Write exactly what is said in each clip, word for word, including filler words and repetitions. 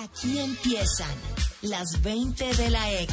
Aquí empiezan las veinte de la X.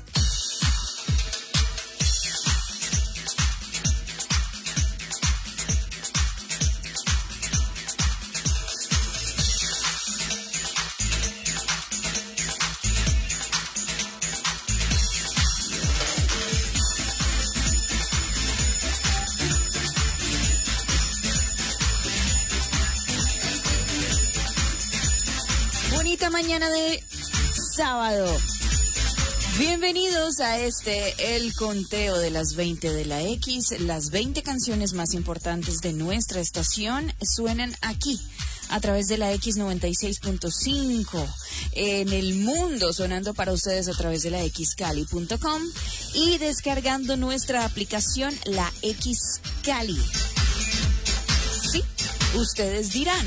Bonita mañana de sábado. Bienvenidos a este, el conteo de las veinte de la X. Las veinte canciones más importantes de nuestra estación suenan aquí, a través de la X noventa y seis punto cinco. En el mundo, sonando para ustedes a través de la x cali punto com y descargando nuestra aplicación, la X Cali. Sí, ustedes dirán,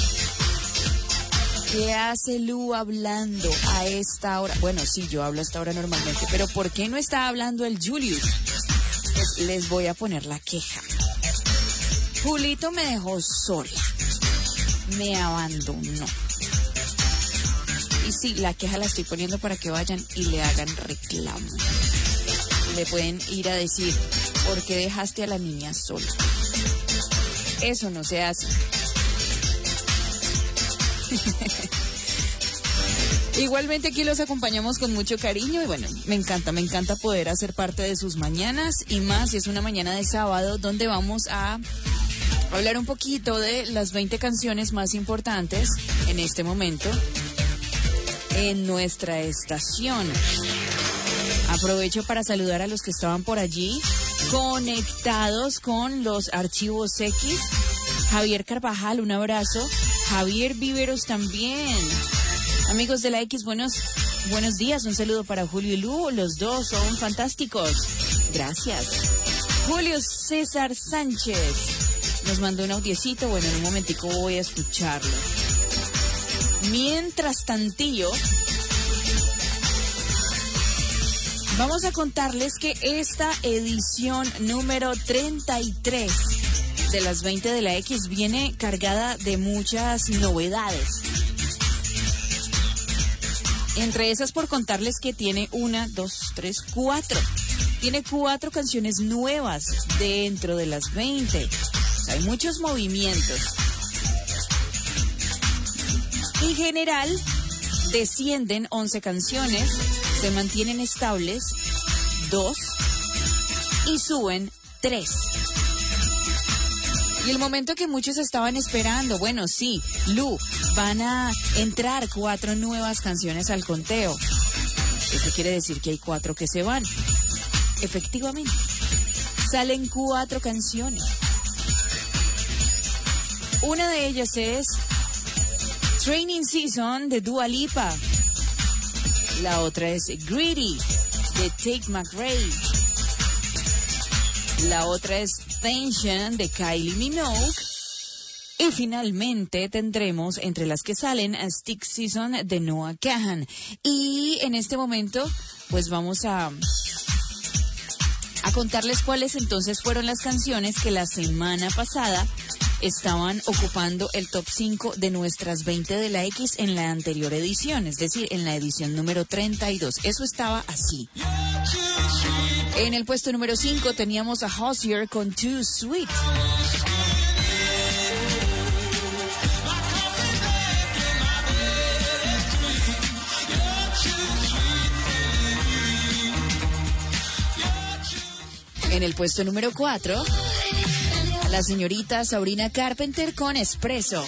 ¿qué hace Lu hablando a esta hora? Bueno, sí, yo hablo a esta hora normalmente, pero ¿por qué no está hablando el Julius? Pues les voy a poner la queja. Julito me dejó sola. Me abandonó. Y sí, la queja la estoy poniendo para que vayan y le hagan reclamo. Le pueden ir a decir, ¿por qué dejaste a la niña sola? Eso no se hace. Igualmente aquí los acompañamos con mucho cariño y bueno, me encanta, me encanta poder hacer parte de sus mañanas y más si es una mañana de sábado donde vamos a hablar un poquito de las veinte canciones más importantes en este momento en nuestra estación. Aprovecho para saludar a los que estaban por allí conectados con los archivos X. Javier Carvajal, un abrazo. Javier Viveros también. Amigos de la X, buenos, buenos días. Un saludo para Julio y Lu. Los dos son fantásticos. Gracias. Julio César Sánchez nos mandó un audiecito. Bueno, en un momentico voy a escucharlo. Mientras tantillo, vamos a contarles que esta edición número treinta y tres de las veinte de la X viene cargada de muchas novedades. Entre esas, por contarles que tiene una, dos, tres, cuatro. Tiene cuatro canciones nuevas dentro de las veinte. O sea, hay muchos movimientos. En general, descienden once canciones, se mantienen estables dos y suben tres. Y el momento que muchos estaban esperando, bueno, sí, Lu, van a entrar cuatro nuevas canciones al conteo. Eso quiere decir que hay cuatro que se van. Efectivamente, salen cuatro canciones. Una de ellas es Training Season de Dua Lipa. La otra es Greedy de Tate McRae. La otra es Tension de Kylie Minogue. Y finalmente tendremos entre las que salen a Stick Season de Noah Kahan. Y en este momento pues vamos a a contarles cuáles entonces fueron las canciones que la semana pasada estaban ocupando el top cinco de nuestras veinte de la X en la anterior edición, es decir, en la edición número treinta y dos. Eso estaba así. En el puesto número cinco teníamos a Hozier con Too Sweet. En el puesto número cuatro, la señorita Sabrina Carpenter con Espresso.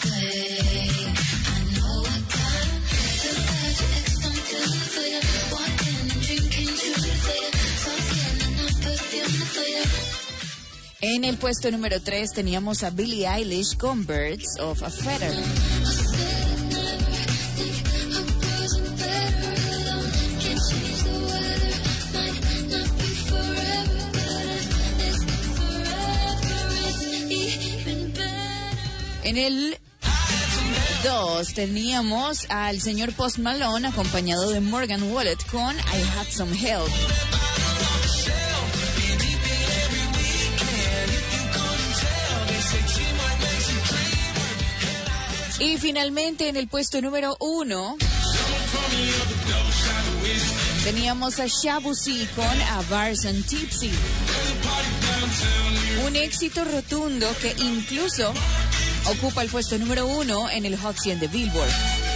En el puesto número tres teníamos a Billie Eilish con Birds of a Feather. En el dos teníamos al señor Post Malone acompañado de Morgan Wallet con I Had Some Help. Y finalmente en el puesto número uno Teníamos a Shabuzi con A Bars and Tipsy. Un éxito rotundo que incluso ocupa el puesto número uno en el Hot cien de Billboard.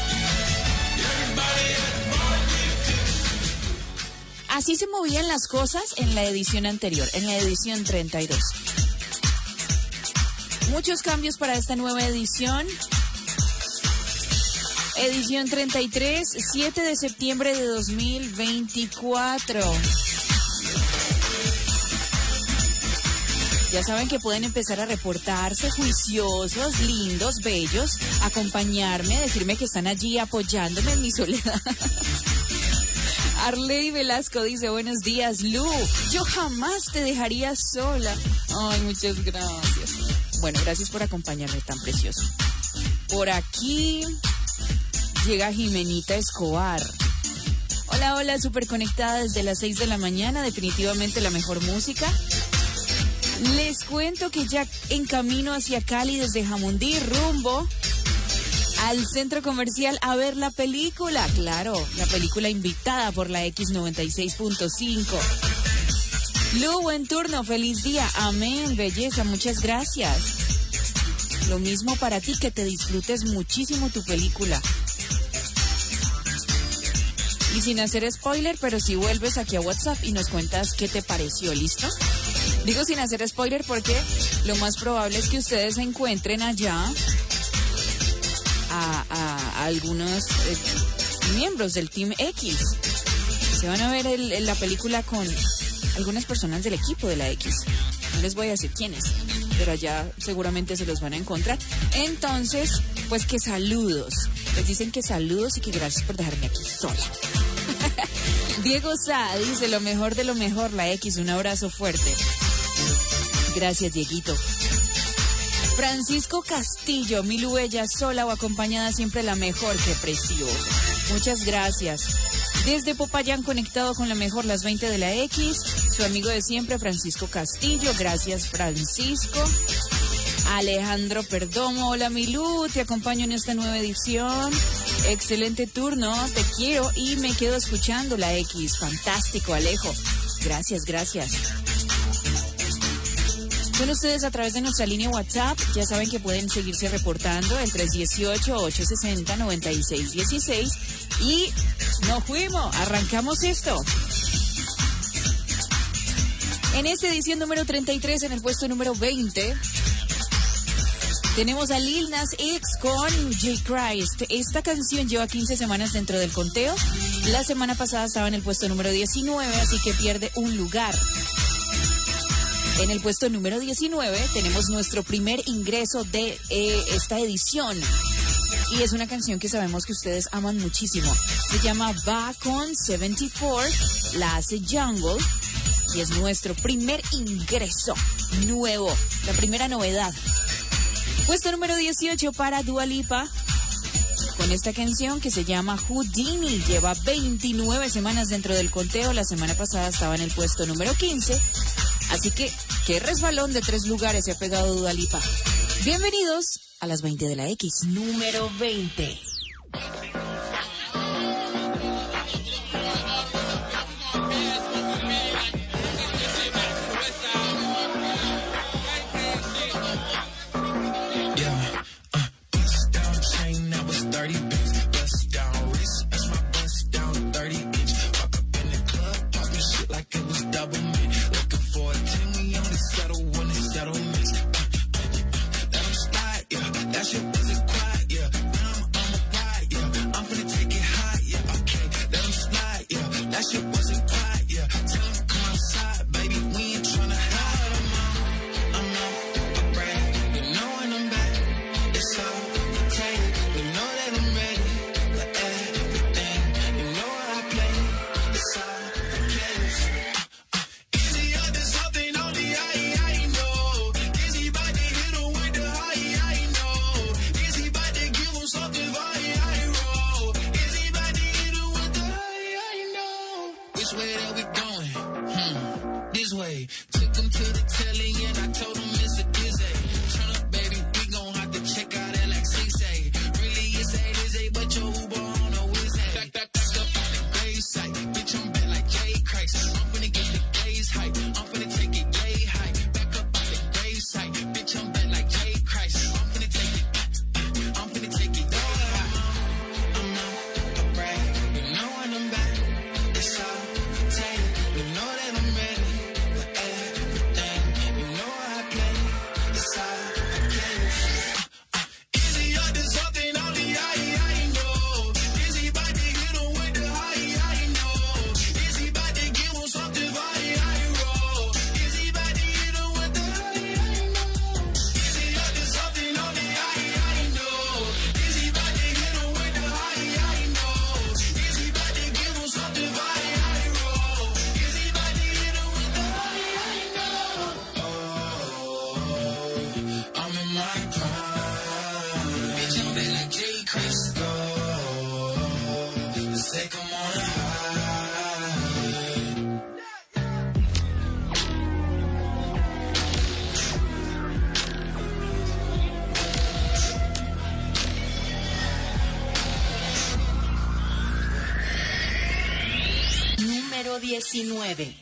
Así se movían las cosas en la edición anterior, en la edición treinta y dos. Muchos cambios para esta nueva edición. Edición treinta y tres, siete de septiembre de dos mil veinticuatro. Ya saben que pueden empezar a reportarse juiciosos, lindos, bellos, acompañarme, decirme que están allí apoyándome en mi soledad. Arley Velasco dice, buenos días, Lu. Yo jamás te dejaría sola. Ay, muchas gracias. Bueno, gracias por acompañarme, tan precioso. Por aquí llega Jimenita Escobar. Hola, hola, súper conectada desde las seis de la mañana. Definitivamente la mejor música. Les cuento que ya en camino hacia Cali desde Jamundí, rumbo al centro comercial a ver la película. Claro, la película invitada por la X noventa y seis punto cinco. Lu, buen turno, feliz día. Amén, belleza, muchas gracias. Lo mismo para ti, que te disfrutes muchísimo tu película. Y sin hacer spoiler, pero si vuelves aquí a WhatsApp y nos cuentas qué te pareció, ¿listo? Digo sin hacer spoiler porque lo más probable es que ustedes se encuentren allá a, a, a algunos eh, miembros del Team X. Se van a ver el, el, la película con algunas personas del equipo de la X. No les voy a decir quiénes, pero allá seguramente se los van a encontrar. Entonces, pues que saludos. Les dicen que saludos y que gracias por dejarme aquí sola. Diego Sá dice, lo mejor de lo mejor, la X. Un abrazo fuerte. Gracias, Dieguito. Francisco Castillo, mi Lu, ella sola o acompañada, siempre la mejor. Qué precioso. Muchas gracias. Desde Popayán, conectado con la mejor, las veinte de la X. Su amigo de siempre, Francisco Castillo. Gracias, Francisco. Alejandro Perdomo, hola mi Lu, te acompaño en esta nueva edición. Excelente turno, te quiero y me quedo escuchando la X. Fantástico, Alejo. Gracias, gracias. Son ustedes a través de nuestra línea WhatsApp. Ya saben que pueden seguirse reportando el tres uno ocho, ocho seis cero, nueve seis uno seis. Y nos fuimos, arrancamos esto. En esta edición número treinta y tres, en el puesto número veinte, tenemos a Lil Nas X con J. Christ. Esta canción lleva quince semanas dentro del conteo. La semana pasada estaba en el puesto número diecinueve, así que pierde un lugar. En el puesto número diecinueve tenemos nuestro primer ingreso de eh, esta edición. Y es una canción que sabemos que ustedes aman muchísimo. Se llama Va con setenta y cuatro, la hace Jungle. Y es nuestro primer ingreso nuevo, la primera novedad. Puesto número dieciocho para Dua Lipa, con esta canción que se llama Houdini. Lleva veintinueve semanas dentro del conteo. La semana pasada estaba en el puesto número quince. Así que, qué resbalón de tres lugares se ha pegado Dua Lipa. Bienvenidos a las veinte de la X. Número veinte. Número diecinueve.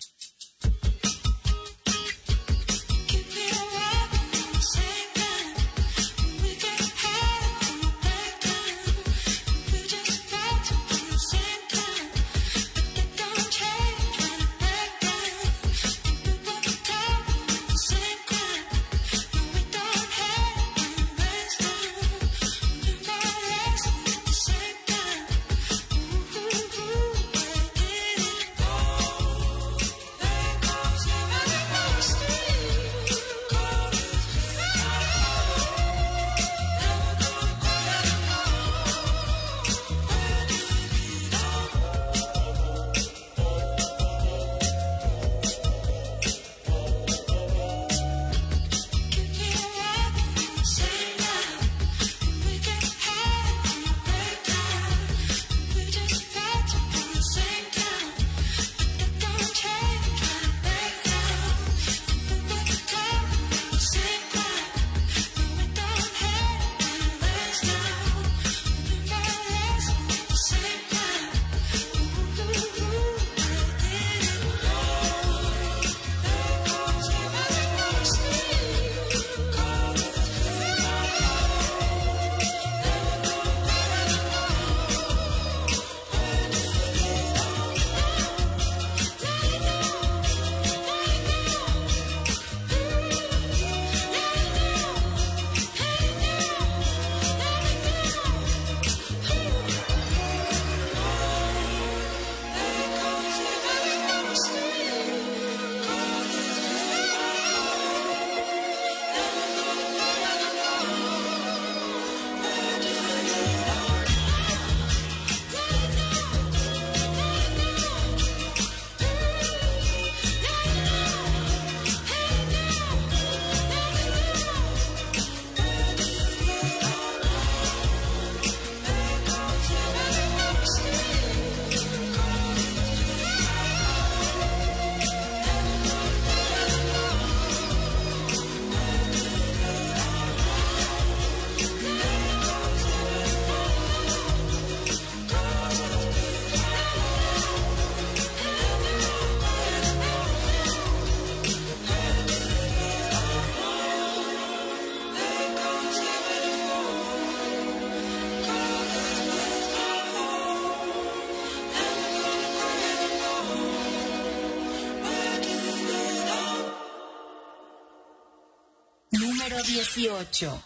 Número dieciocho.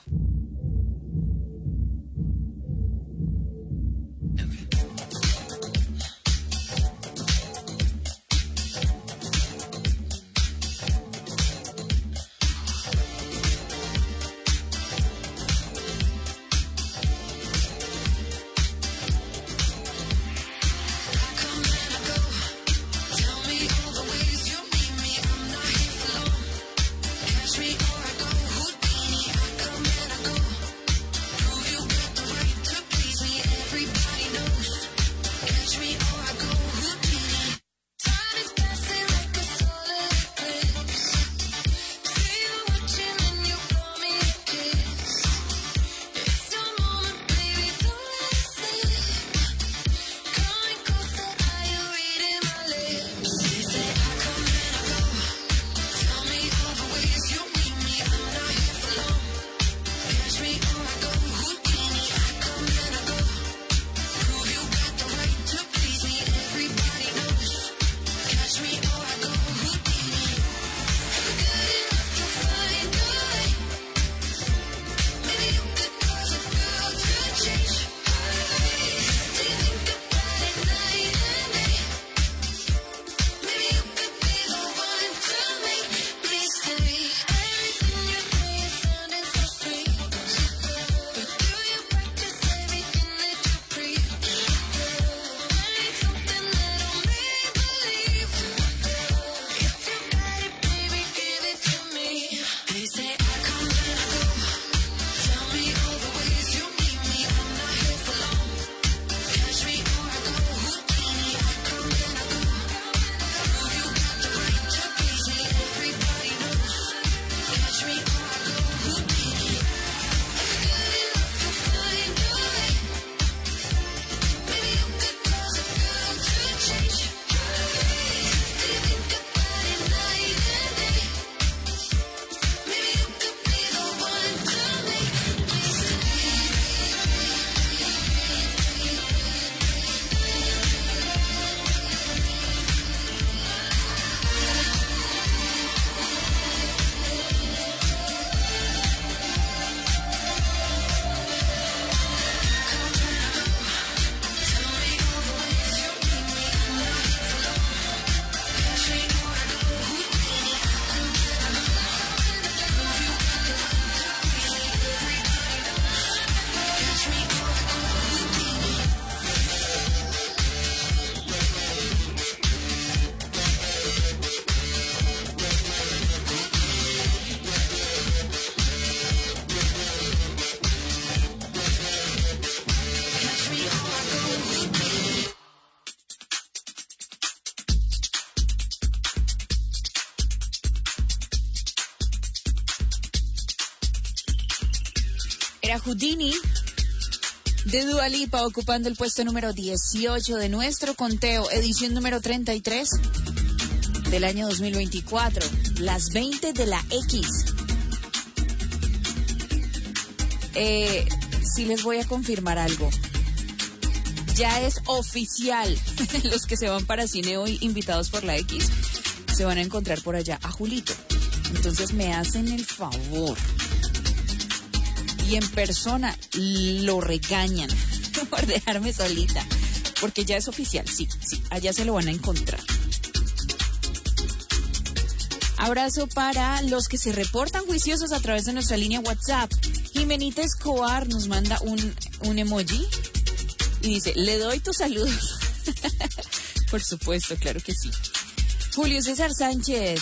Catch me or I go Houdini. I come and I Era Houdini de Dua Lipa, ocupando el puesto número dieciocho de nuestro conteo, edición número treinta y tres del año dos mil veinticuatro. Las veinte de la X. Eh, sí les voy a confirmar algo. Ya es oficial. Los que se van para cine hoy invitados por la X se van a encontrar por allá a Julito. Entonces me hacen el favor y en persona lo regañan por dejarme solita, porque ya es oficial. Sí, sí, allá se lo van a encontrar. Abrazo para los que se reportan juiciosos a través de nuestra línea WhatsApp. Jimenita Escobar nos manda un, un emoji y dice, le doy tus saludos. Por supuesto, claro que sí. Julio César Sánchez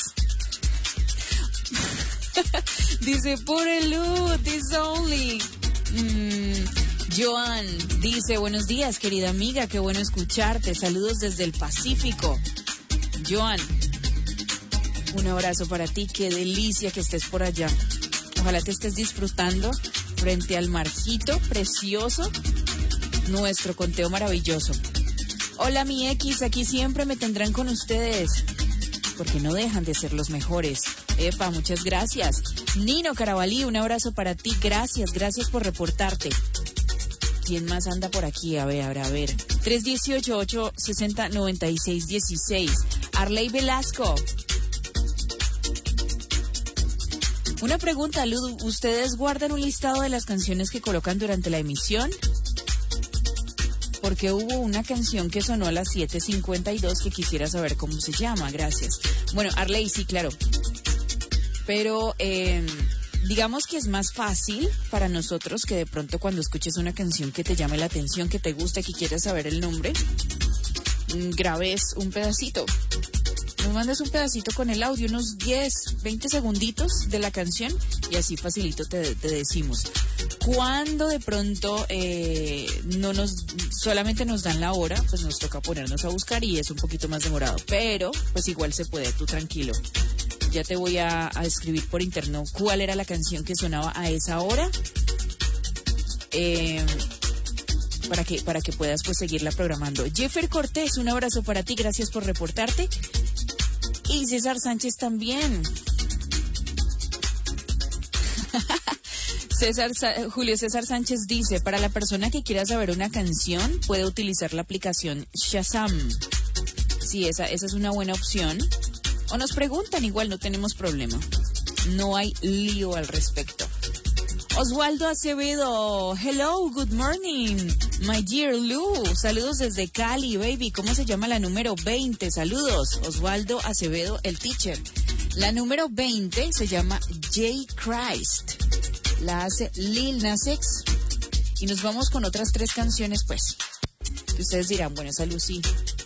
dice, por el loot is only. Mm, Joan dice, buenos días, querida amiga, qué bueno escucharte. Saludos desde el Pacífico. Joan, un abrazo para ti, qué delicia que estés por allá. Ojalá te estés disfrutando frente al marjito precioso, nuestro conteo maravilloso. Hola mi X, aquí siempre me tendrán con ustedes, porque no dejan de ser los mejores. Epa, muchas gracias. Nino Carabalí, un abrazo para ti, gracias, gracias por reportarte. ¿Quién más anda por aquí? A ver, a ver, a ver. tres uno ocho, ocho seis cero, nueve seis uno seis. Arley Velasco. Una pregunta, Lud, ¿ustedes guardan un listado de las canciones que colocan durante la emisión? Porque hubo una canción que sonó a las siete cincuenta y dos que quisiera saber cómo se llama, gracias. Bueno, Arley, sí, claro. Pero eh, digamos que es más fácil para nosotros que de pronto cuando escuches una canción que te llame la atención, que te gusta, que quieras saber el nombre, grabes un pedacito. Nos mandas un pedacito con el audio, unos diez, veinte segunditos de la canción y así facilito te, te decimos. Cuando de pronto eh, no nos solamente nos dan la hora, pues nos toca ponernos a buscar y es un poquito más demorado. Pero pues igual se puede, tú tranquilo. Ya te voy a, a escribir por interno cuál era la canción que sonaba a esa hora. Eh, para que, para que puedas pues seguirla programando. Jeffer Cortés, un abrazo para ti, gracias por reportarte. Y César Sánchez también. César, Julio César Sánchez dice, para la persona que quiera saber una canción, puede utilizar la aplicación Shazam. Sí, esa, esa es una buena opción. O nos preguntan, igual no tenemos problema. No hay lío al respecto. Oswaldo Acevedo, hello, good morning, my dear Lou, saludos desde Cali, baby, ¿cómo se llama la número veinte? Saludos, Oswaldo Acevedo, el teacher. La número veinte se llama J. Christ, la hace Lil Nas X, y nos vamos con otras tres canciones, pues, que ustedes dirán, bueno, esa Lucy,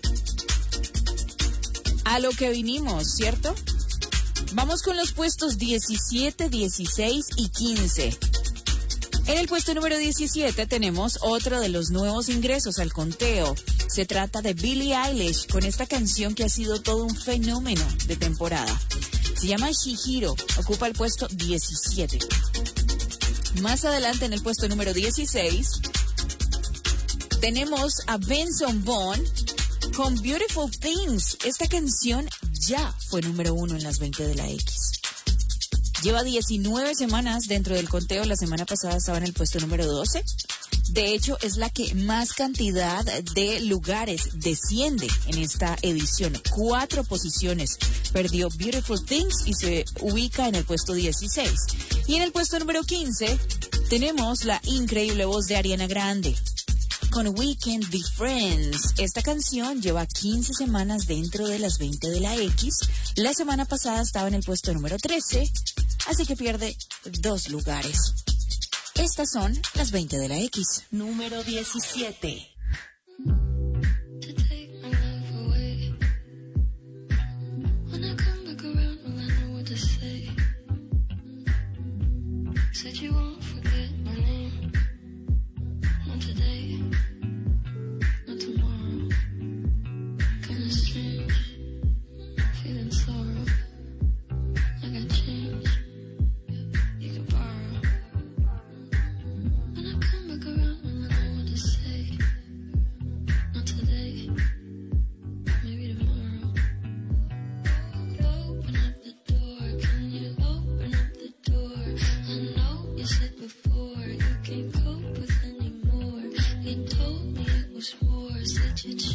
a lo que vinimos, ¿cierto? Vamos con los puestos diecisiete, dieciséis y quince. En el puesto número diecisiete tenemos otro de los nuevos ingresos al conteo. Se trata de Billie Eilish con esta canción que ha sido todo un fenómeno de temporada. Se llama Shihiro, ocupa el puesto diecisiete. Más adelante en el puesto número dieciséis tenemos a Benson Boone con Beautiful Things. Esta canción ya fue número uno en las veinte de la X. Lleva diecinueve semanas dentro del conteo. La semana pasada estaba en el puesto número doce. De hecho, es la que más cantidad de lugares desciende en esta edición. Cuatro posiciones perdió Beautiful Things y se ubica en el puesto dieciséis. Y en el puesto número quince tenemos la increíble voz de Ariana Grande con We Can't Be Friends. Esta canción lleva quince semanas dentro de las veinte de la X. La semana pasada estaba en el puesto número trece, así que pierde dos lugares. Estas son las veinte de la X. Número diecisiete.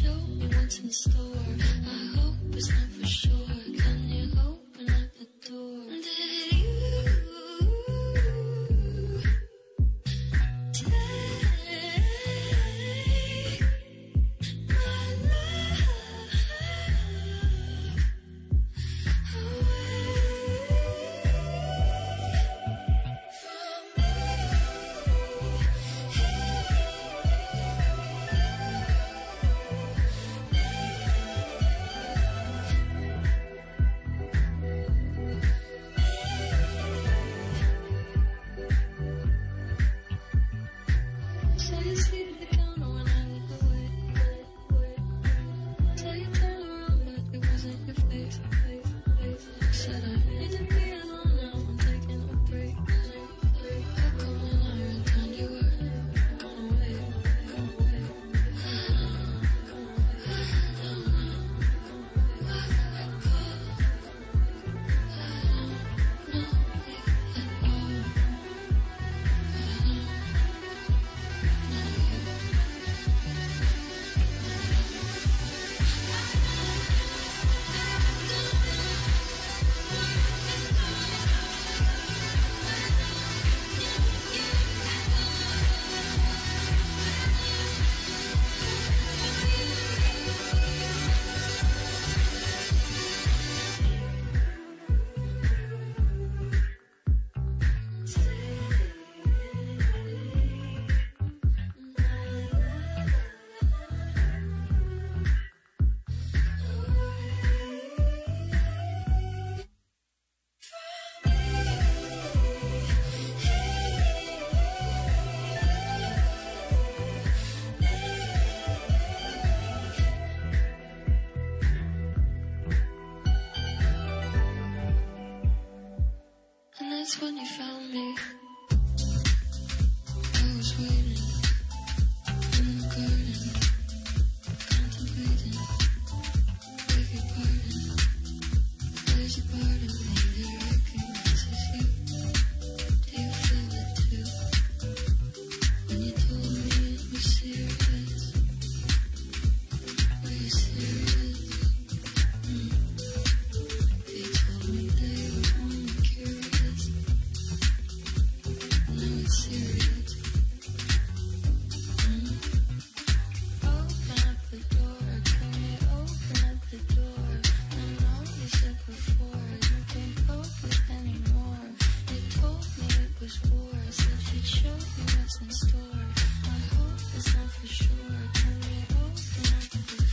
That's when you found me. I was waiting in the garden, contemplating. Beg your pardon. There's a part of me that recognizes you. Do you feel it too? When you told me it was serious, were you serious? Mm. They told me they were only curious. Now it's serious. Mm. Open up the door, can you open up the door? I know you said before you can't cope with anymore. You told me it was war, said you'd show me what's in store. I hope it's not for sure. Can you open up the door?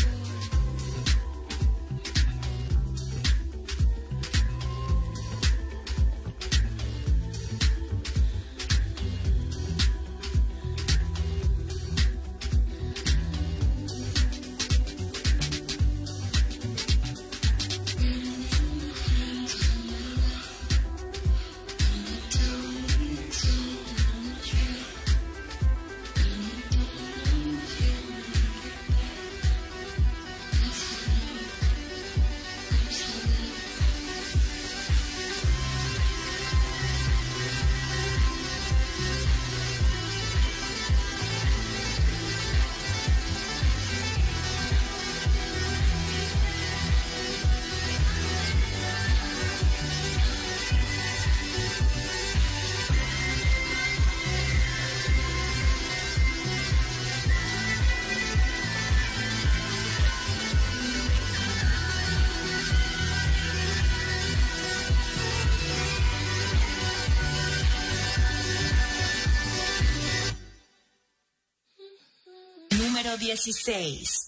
Número dieciséis.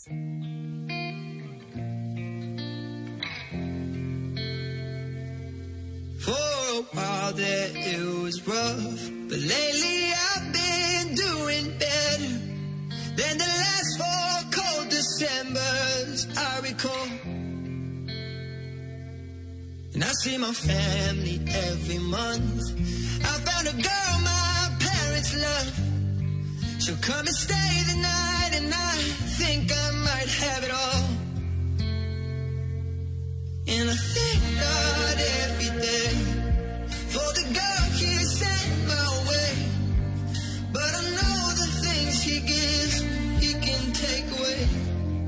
For a while there it was rough, but lately I've been doing better than the last four cold Decembers I recall. And I see my family every month. I found a girl my parents love. She'll come and stay the night, and I think I might have it all. And I thank God every day for the girl He sent my way. But I know the things He gives, He can take away.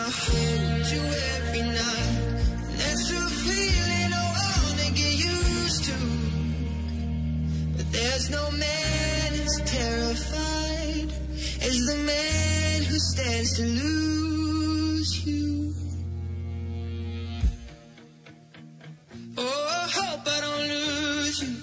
hold you every night. That's a feeling I wanna get used to. But there's no man as terrified as the man who stands to lose you. Oh, I hope I don't lose you.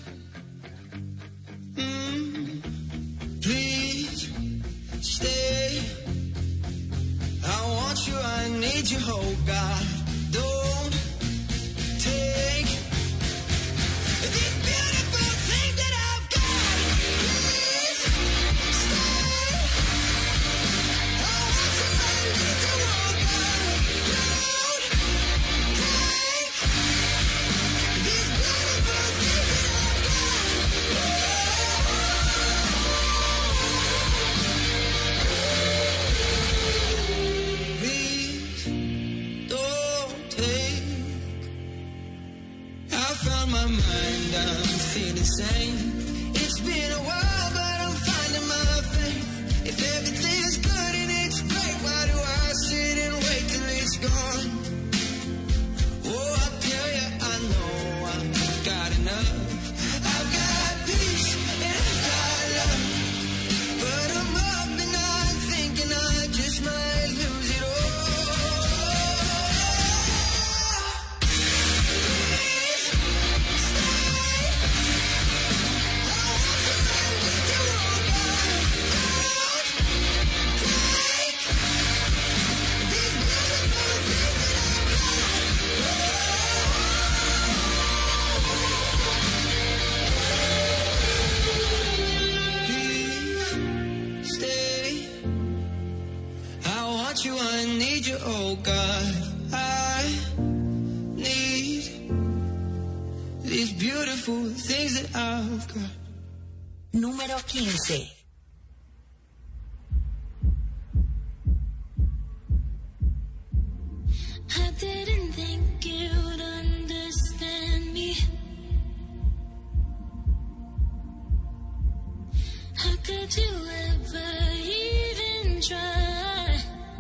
Mm. Please stay. I want you, I need you, oh God. Don't take these beautiful things that I've got. Please stay. I want you, I need you, oh God. Don't take these beautiful things that I've got. Please don't take. I found my mind, I'm feeling sane. It's been a while, but I'm finding my faith. If everything's good and it's great, why do I sit and wait till it's gone? Oh, I tell you, I know I've got enough. I've got peace and I've got love. But I'm up and I'm thinking I just might lose it all. Please stay. I want you, I need you, oh God. Don't take these beautiful things that I've got. Please stay. I want you, I need you, oh God. I need these beautiful things that I've got. Número quince. I didn't think you'd understand me. How could you ever even try?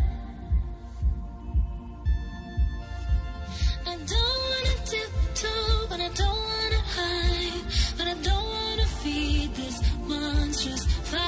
I don't wanna tiptoe, but I don't wanna hide, but I don't wanna feed this monstrous fire.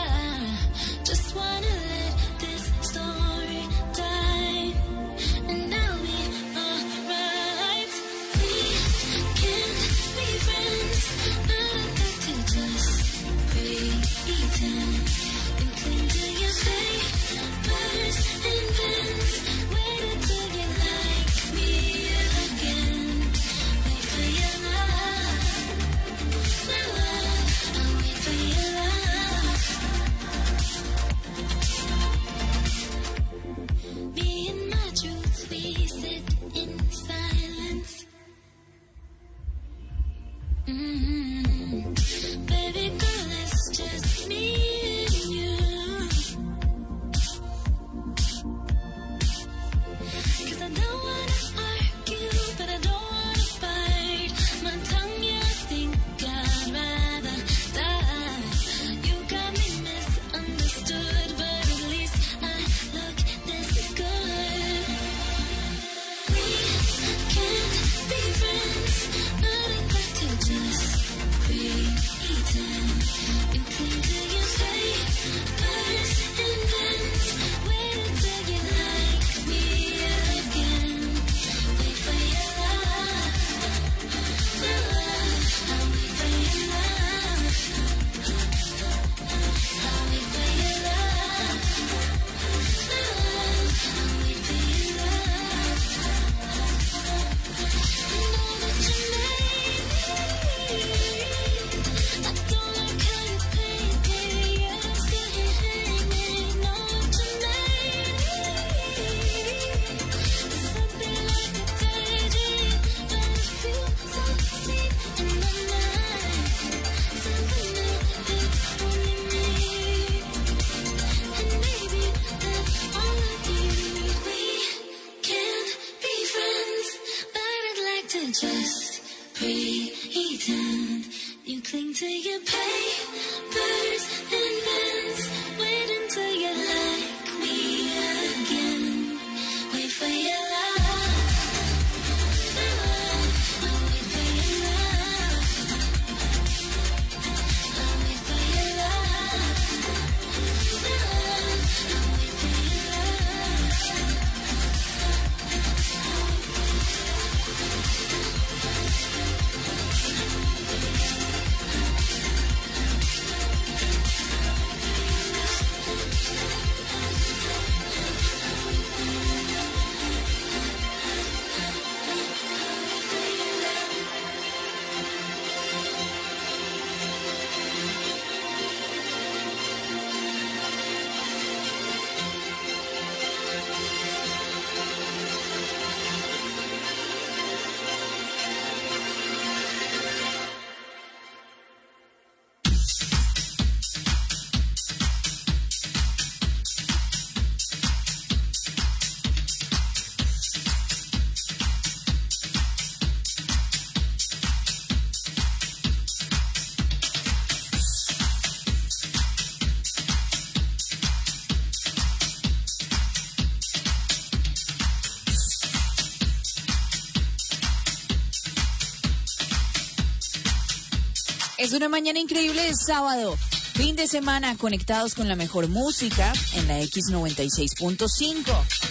Es una mañana increíble de sábado, fin de semana, conectados con la mejor música en la X noventa y seis punto cinco.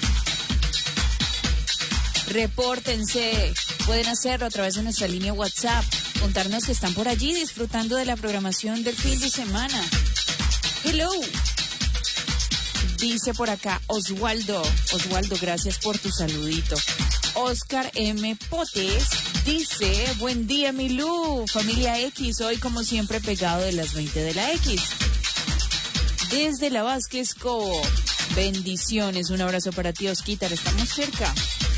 Repórtense, pueden hacerlo a través de nuestra línea WhatsApp, contarnos que están por allí disfrutando de la programación del fin de semana. Hello, dice por acá Oswaldo. Oswaldo, gracias por tu saludito. Oscar M. Potes dice, buen día Milú, familia X, hoy como siempre pegado de las veinte de la X. Desde la Vázquez Cobo, bendiciones, un abrazo para ti Osquitar, estamos cerca.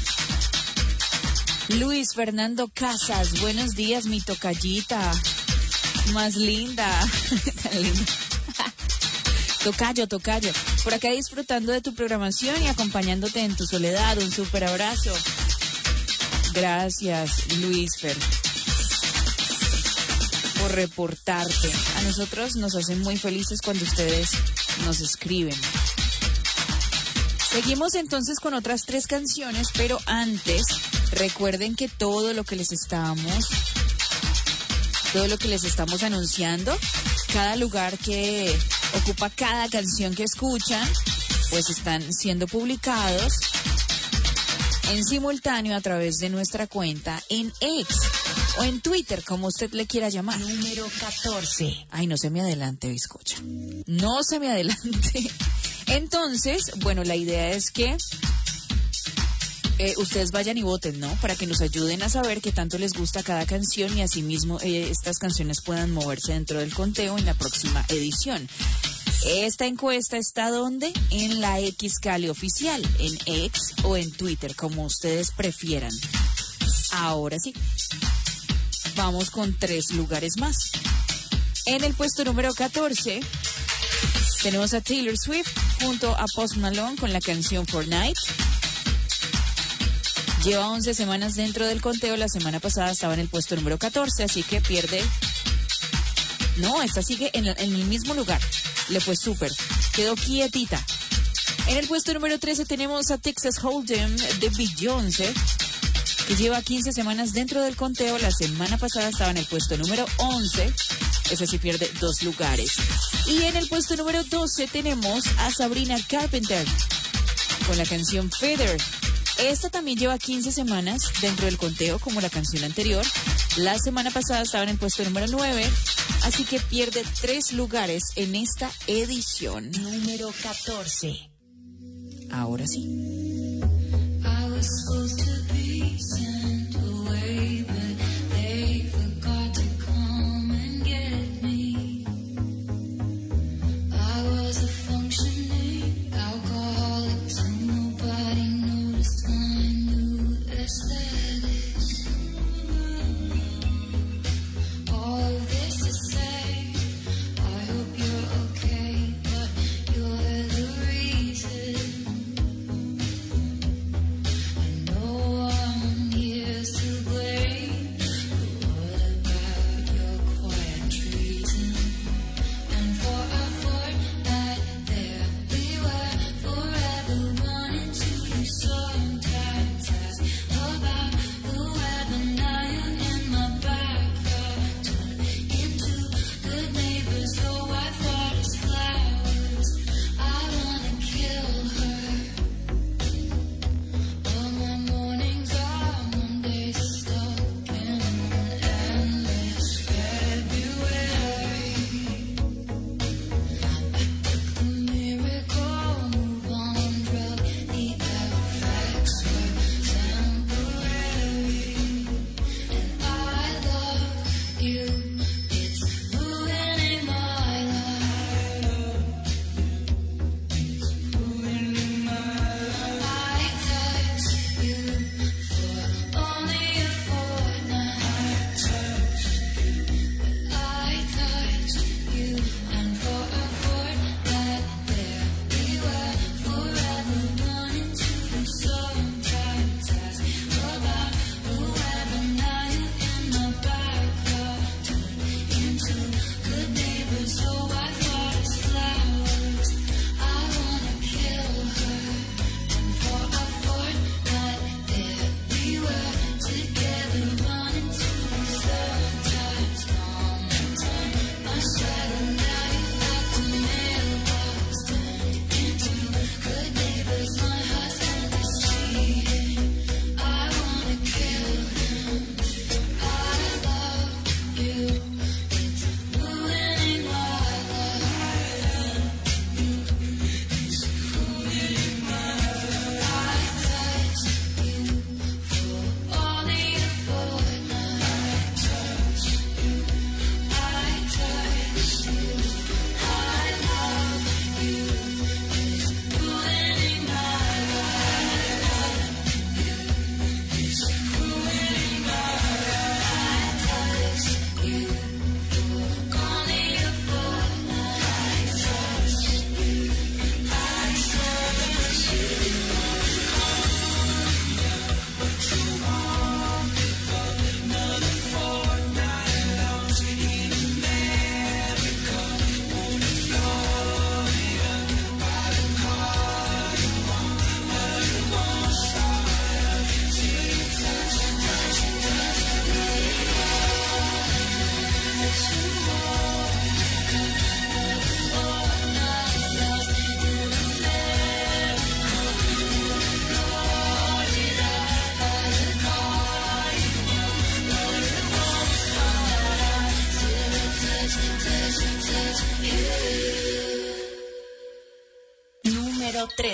Luis Fernando Casas, buenos días mi tocallita, más linda, tan linda. Tocayo, tocayo, por acá disfrutando de tu programación y acompañándote en tu soledad, un súper abrazo. Gracias, Luis Fer, por reportarte. A nosotros nos hacen muy felices cuando ustedes nos escriben. Seguimos entonces con otras tres canciones, pero antes, recuerden que todo lo que les estamos, todo lo que les estamos anunciando, cada lugar que ocupa cada canción que escuchan, pues están siendo publicados en simultáneo a través de nuestra cuenta en X o en Twitter, como usted le quiera llamar. Número catorce. Ay, no se me adelante, bizcocha. No se me adelante. Entonces, bueno, la idea es que eh, ustedes vayan y voten, ¿no? Para que nos ayuden a saber qué tanto les gusta cada canción y asimismo eh, estas canciones puedan moverse dentro del conteo en la próxima edición. Esta encuesta está ¿dónde? En la X Cali oficial, en X o en Twitter, como ustedes prefieran. Ahora sí, vamos con tres lugares más. En el puesto número catorce tenemos a Taylor Swift junto a Post Malone con la canción Fortnite. Lleva once semanas dentro del conteo, la semana pasada estaba en el puesto número catorce, así que pierde... No, esta sigue en, en el mismo lugar. Le fue súper. Quedó quietita. En el puesto número trece tenemos a Texas Hold'em de Beyoncé, que lleva quince semanas dentro del conteo. La semana pasada estaba en el puesto número once. Ese sí pierde dos lugares. Y en el puesto número doce tenemos a Sabrina Carpenter con la canción Feather. Esta también lleva quince semanas dentro del conteo como la canción anterior. La semana pasada estaba en el puesto número nueve, así que pierde tres lugares en esta edición. Número catorce. Ahora sí. I was supposed to be sent away, but they forgot to come and get me. I was a functioning alcoholic, so nobody noticed my new aesthetics. All of this to say, I hope you're okay, but you're the reason. I know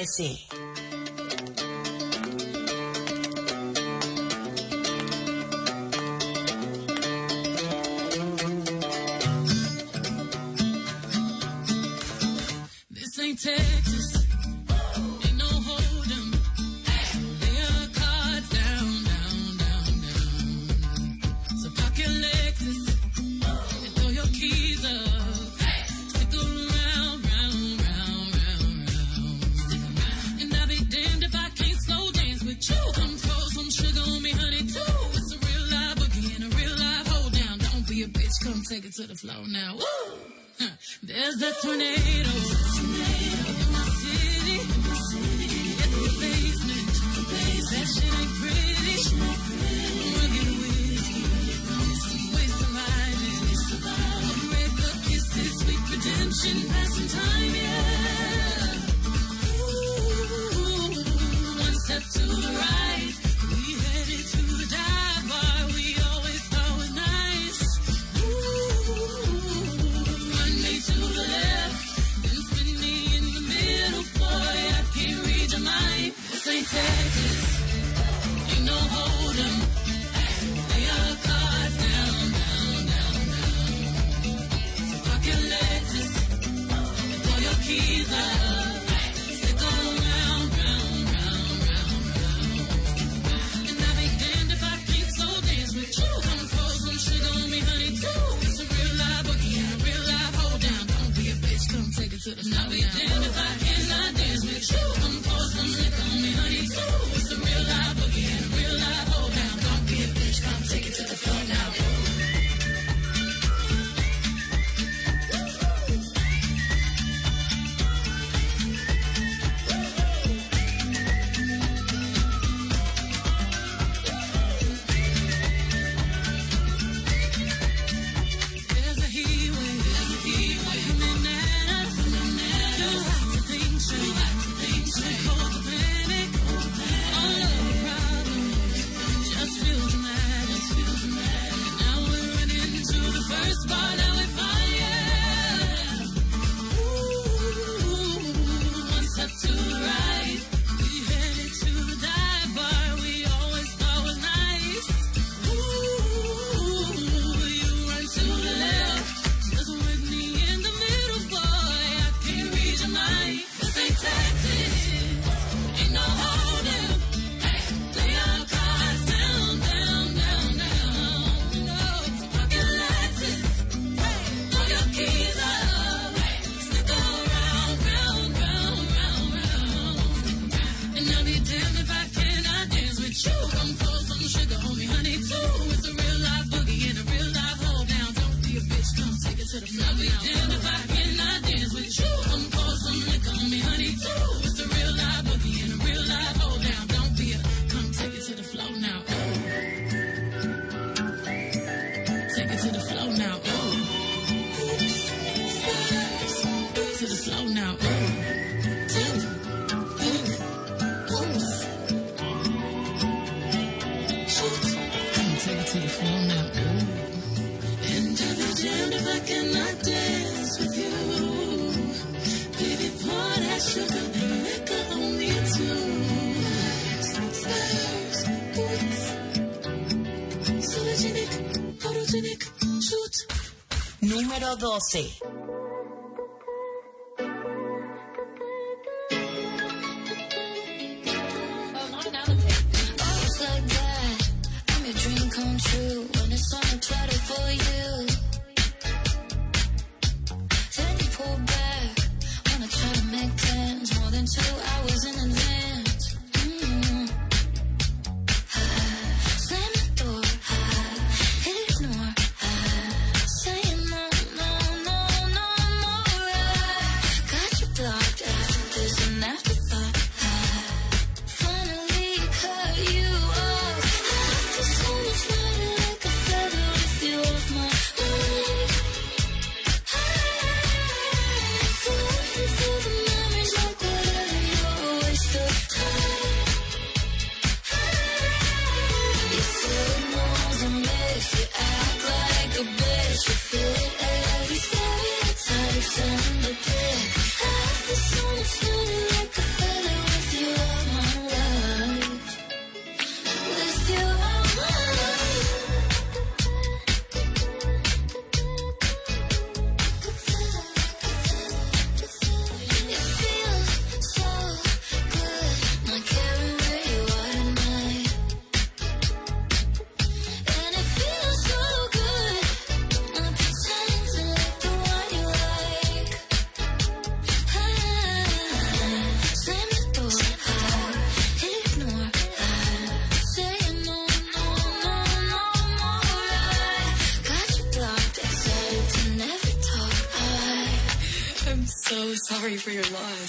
trece. This ain't Texas. Ain't no hold 'em. Lay your cards down, down, down, down. So park your Lexus and throw your keys up. Stick around, round, round, round, round. And I'll be damned if I can't slow dance with you. Come throw some sugar on me, honey, too. It's a real live boogie and a real live hold down. Don't be a bitch, come take it to the floor now. Woo! Huh. There's a tornado. Tornado in my city. In my city. Get the basement. The basement. That shit ain't pretty. We'll get whiskey. Waste the riding. Break up kisses, sweet redemption. Passing time, yeah. Ooh, one step to the right. We headed to the dive bar. We always thought was nice. Ooh, run me to the left, then spin me in the middle, boy, I can't read your mind. This ain't Texas, ain't no hold 'em. Lay your cards down, down, down, down. So park your Lexus and throw your keys up. Stick around, round, round, round, round. And I'll be damned if I can't slow dance with you. Come throw some sugar on me, honey, too. It's a real live boogie and a real live hold down. Don't be a bitch, come take it to the floor. I'll be damned if I cannot dance with you. Come pour some liquor on me, honey, too. It's a real live boogie and a real live hold down. Don't be a bitch, come take it to the floor now. There's a heat wave, there's a heat wave coming at us. Too hot to think straight, hot to think straight. Cold to panic, all of the problems just feel dramatic, just feel dramatic. Now we're running to the first bar, now we're fire. Ooh, one step to the right, we headed to the dive bar. We always thought was nice. Ooh, you run to the left, just with me in the middle, boy. I can't read your mind. This ain't Texas, ain't no hold 'em. Lay your cards down, down, down, down. No, park your Lexus, throw your keys up. Stick around, round, round, round, round. And I'll be damned if I cannot dance with you. Come pour some sugar on me, honey, too. It's a real live boogie and a real live hold down. Don't be a bitch, come take it to the floor. I'll be damned if I cannot dance with you. Come pour some liquor on me, honey, too. It's a real live boogie and a real live hold down. Don't be a, come take it to the floor now. Ooh. Take it to the floor now. Ooh. To the floor now. Ooh. Come take it to the floor now. Ooh. And I'll be jammed if I cannot dance with you. Baby, pour that sugar and liquor on me too. Stars, boots, photogenic, photogenic, shoot. Número doce. Always like that. I'm your dream come true. When it's on a platter for you. Then you pull back. Wanna try to make plans. More than two hours in advance. Mm. Slam the door. Ignore. Saying no, no, no. so sorry for your loss.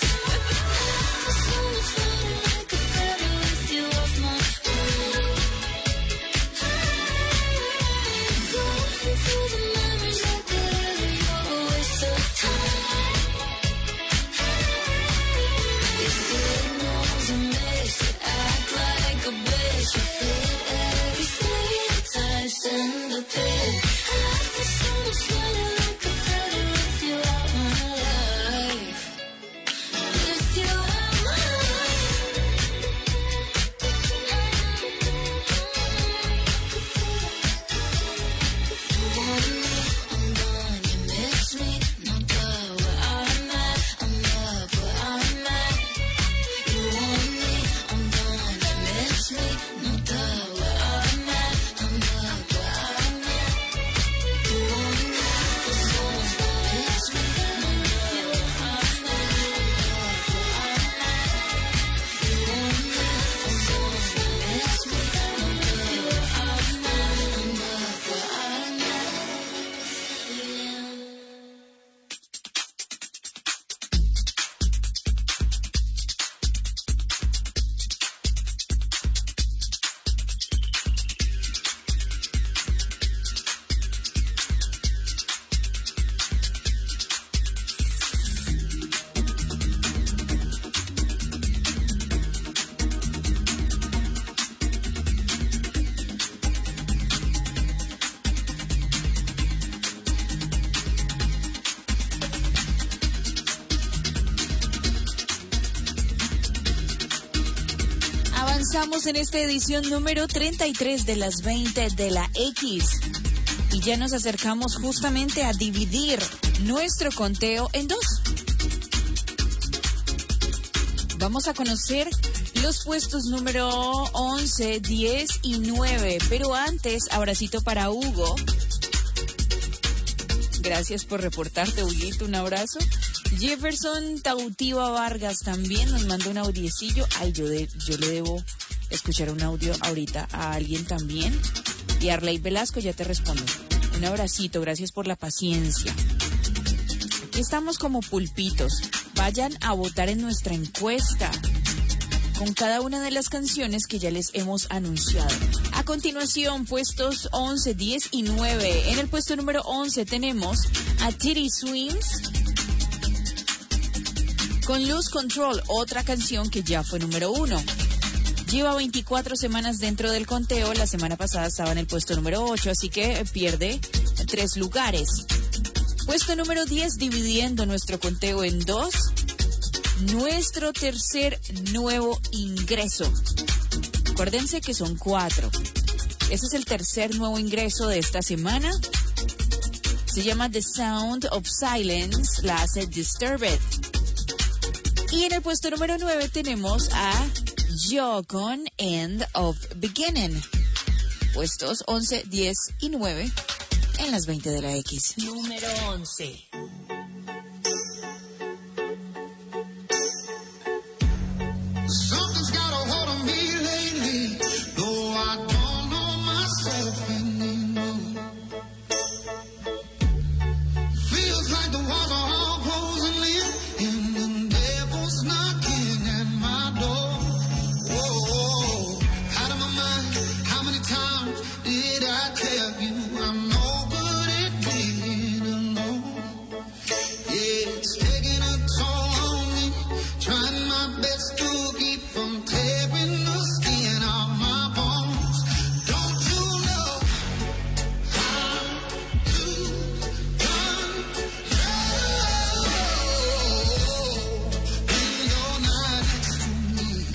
In the pit, I feel so much better, like a feather with you out my life. With you out my life. You want me, I'm gone. You miss me, no doubt. Where I'm at, I'm up where I'm at. You want me, I'm gone. You miss me, no doubt. Where I'm at, I'm up where I'm at. You want me, I'm gone. You miss me, no doubt. Where I'm at, I'm up where I'm at. You want me, I'm gone. You miss me, no doubt. Where I'm at, I'm up where I'm at. Yeah. Avanzamos en esta edición número treinta y tres de las veinte de la X y ya nos acercamos justamente a dividir nuestro conteo en dos. Vamos a conocer los puestos número once, diez y nueve, pero antes, abracito para Hugo. Gracias por reportarte, Huguito, un abrazo. Jefferson Tautiva Vargas también nos manda un audiecillo. Ay, yo, de, yo le debo escuchar un audio ahorita a alguien también. Y Arley Velasco, ya te respondo. Un abracito, gracias por la paciencia. Aquí estamos como pulpitos. Vayan a votar en nuestra encuesta con cada una de las canciones que ya les hemos anunciado. A continuación, puestos once, diez y nueve. En el puesto número once tenemos a Titty Swims con Lose Control, otra canción que ya fue número uno. Lleva veinticuatro semanas dentro del conteo, la semana pasada estaba en el puesto número ocho, así que pierde tres lugares. Puesto número diez, dividiendo nuestro conteo en dos, nuestro tercer nuevo ingreso. Acuérdense que son cuatro. Ese es el tercer nuevo ingreso de esta semana. Se llama The Sound of Silence, la hace Disturbed. Y en el puesto número nueve tenemos a Yo con End of Beginning. Puestos once, diez y nueve en las veinte de la X. Número once. Something's got a hold on me lately, though I don't know myself anymore. Feels like the walls are all closing in, and the devil's knocking at my door. Whoa, out of my mind, how many times did I tell you I'm no good at being alone? Yeah, it's taking a toll on me, trying my best to keep from tearing the skin off my bones. Don't you know how to control when you're not next to me?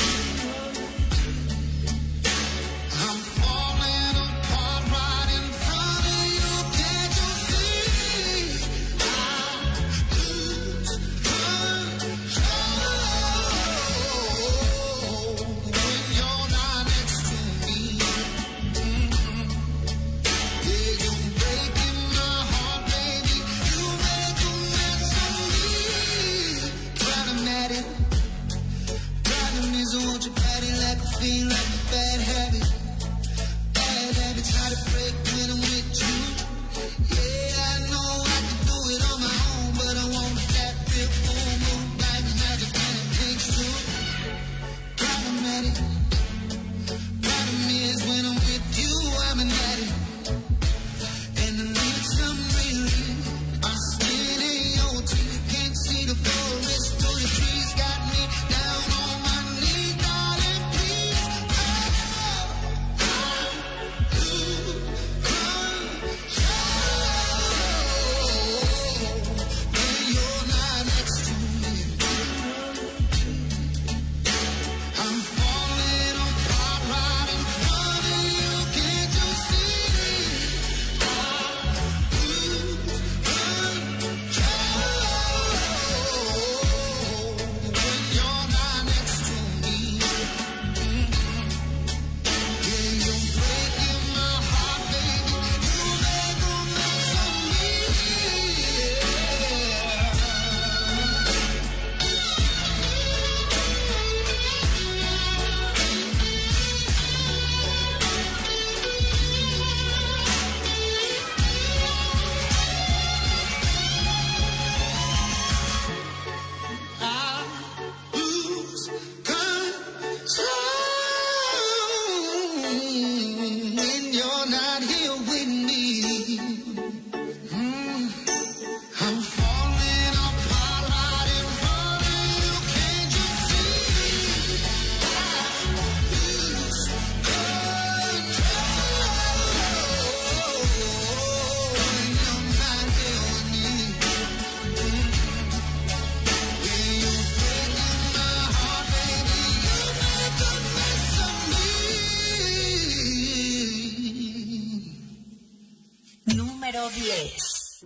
I'm falling apart right in front of you. Can't you see? I lose control when you're not next to me. Mhm. Yeah, you're breaking my heart, baby. You make a mess of me. Driving at it, driving me so won't you pat it like a feel like a bad habit. Bad habits hard to break when I'm with you. Yeah, I know I can do it on my own, but I want that real boom Número diez.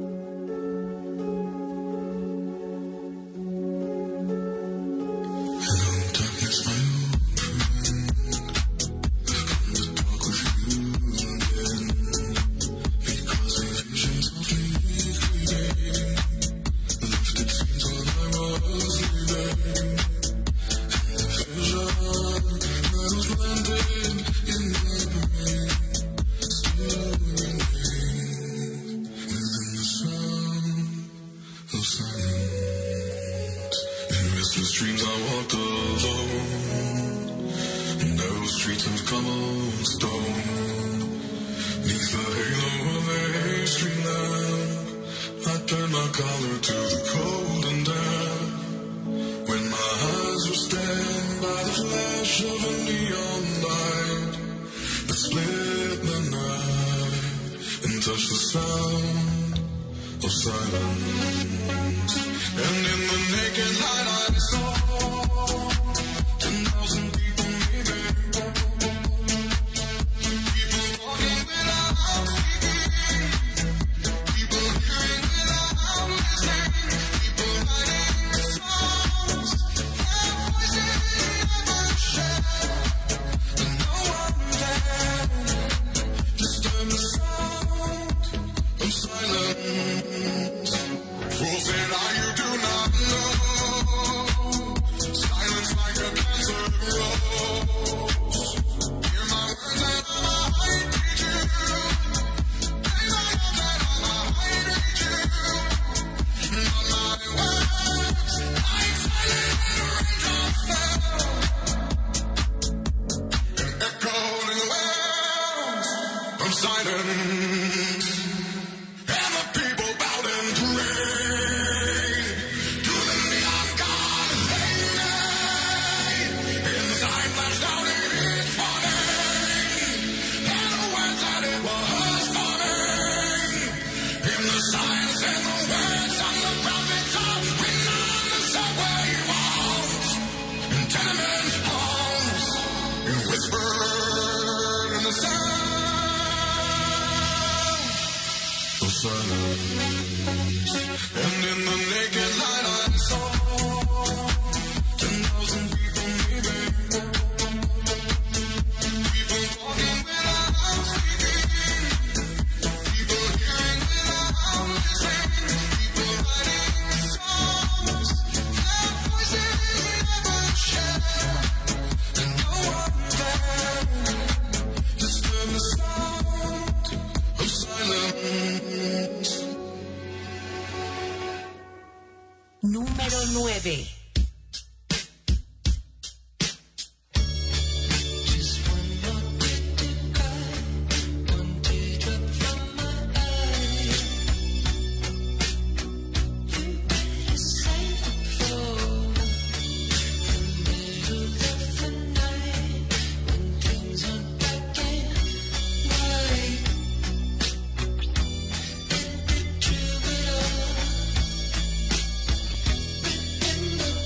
Número nueve. In the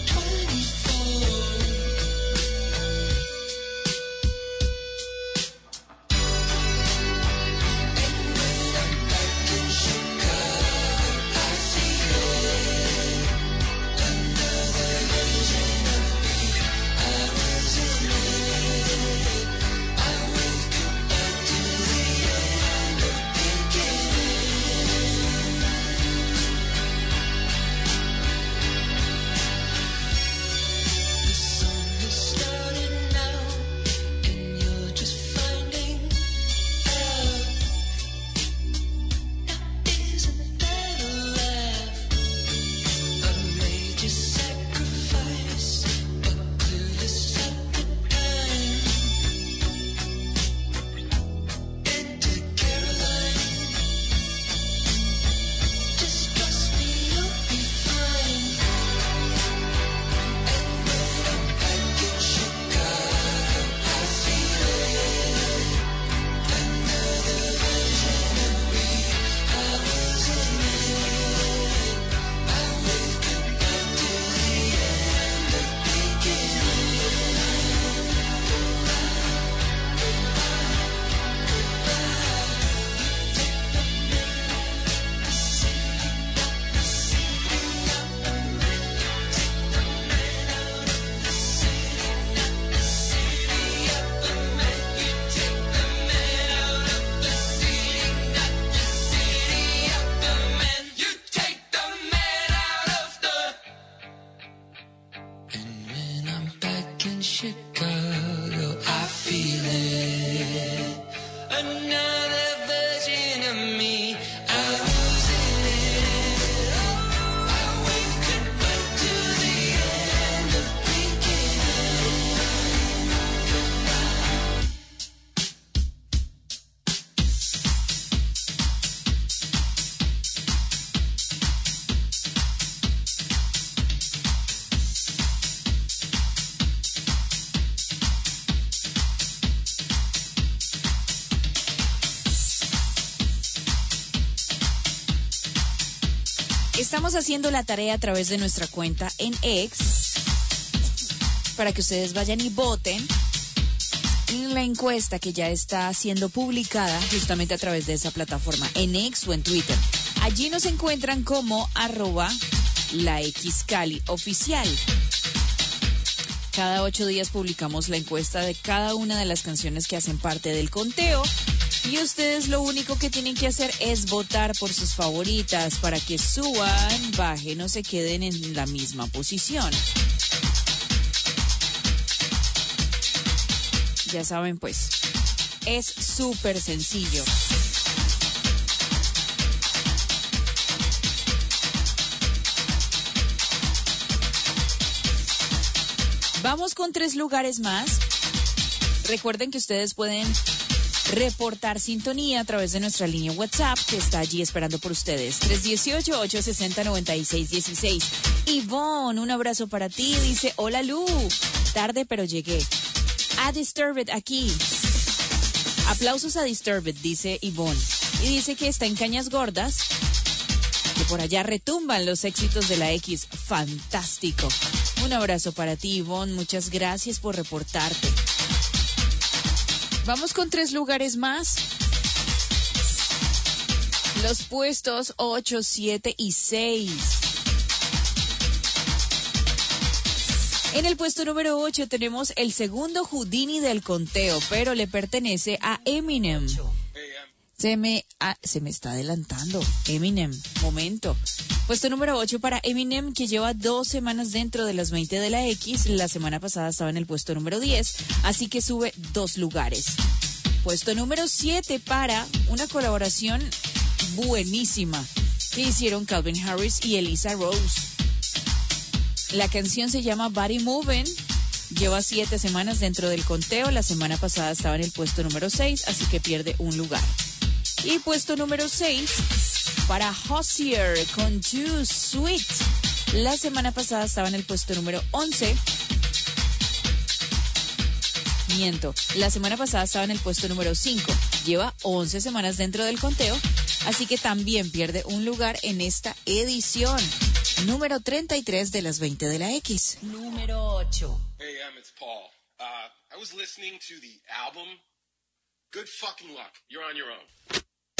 Estamos haciendo la tarea a través de nuestra cuenta en X para que ustedes vayan y voten en la encuesta que ya está siendo publicada justamente a través de esa plataforma, en X o en Twitter. Allí nos encuentran como arroba la X Cali oficial. Cada ocho días publicamos la encuesta de cada una de las canciones que hacen parte del conteo y ustedes lo único que tienen que hacer es votar por sus favoritas para que suban, bajen o se queden en la misma posición. Ya saben, pues, es súper sencillo. Vamos con tres lugares más. Recuerden que ustedes pueden reportar sintonía a través de nuestra línea WhatsApp, que está allí esperando por ustedes. tres uno ocho, ocho seis cero, nueve seis uno seis. Ivonne, un abrazo para ti. Dice, hola Lu, tarde pero llegué. A Disturbed aquí. Aplausos a Disturbed, dice Ivonne. Y dice que está en Cañas Gordas, que por allá retumban los éxitos de la X. Fantástico. Un abrazo para ti, Ivonne. Muchas gracias por reportarte. Vamos con tres lugares más. Los puestos ocho, siete y seis. En el puesto número ocho tenemos el segundo Houdini del conteo, pero le pertenece a Eminem. Se me, ah, se me está adelantando. Eminem, momento. Puesto número ocho para Eminem, que lleva dos semanas dentro de las veinte de la X. La semana pasada estaba en el puesto número diez, así que sube dos lugares. Puesto número siete para una colaboración buenísima que hicieron Calvin Harris y Elisa Rose. La canción se llama Body Movin'. Lleva siete semanas dentro del conteo. La semana pasada estaba en el puesto número seis, así que pierde un lugar. Y puesto número seis para Hozier con Too Sweet. La semana pasada estaba en el puesto número once. Miento, la semana pasada estaba en el puesto número cinco. Lleva once semanas dentro del conteo, así que también pierde un lugar en esta edición. Número treinta y tres de las veinte de la X. Número ocho. Hey, Em, it's Paul. Uh, I was listening to the album. Good fucking luck. You're on your own.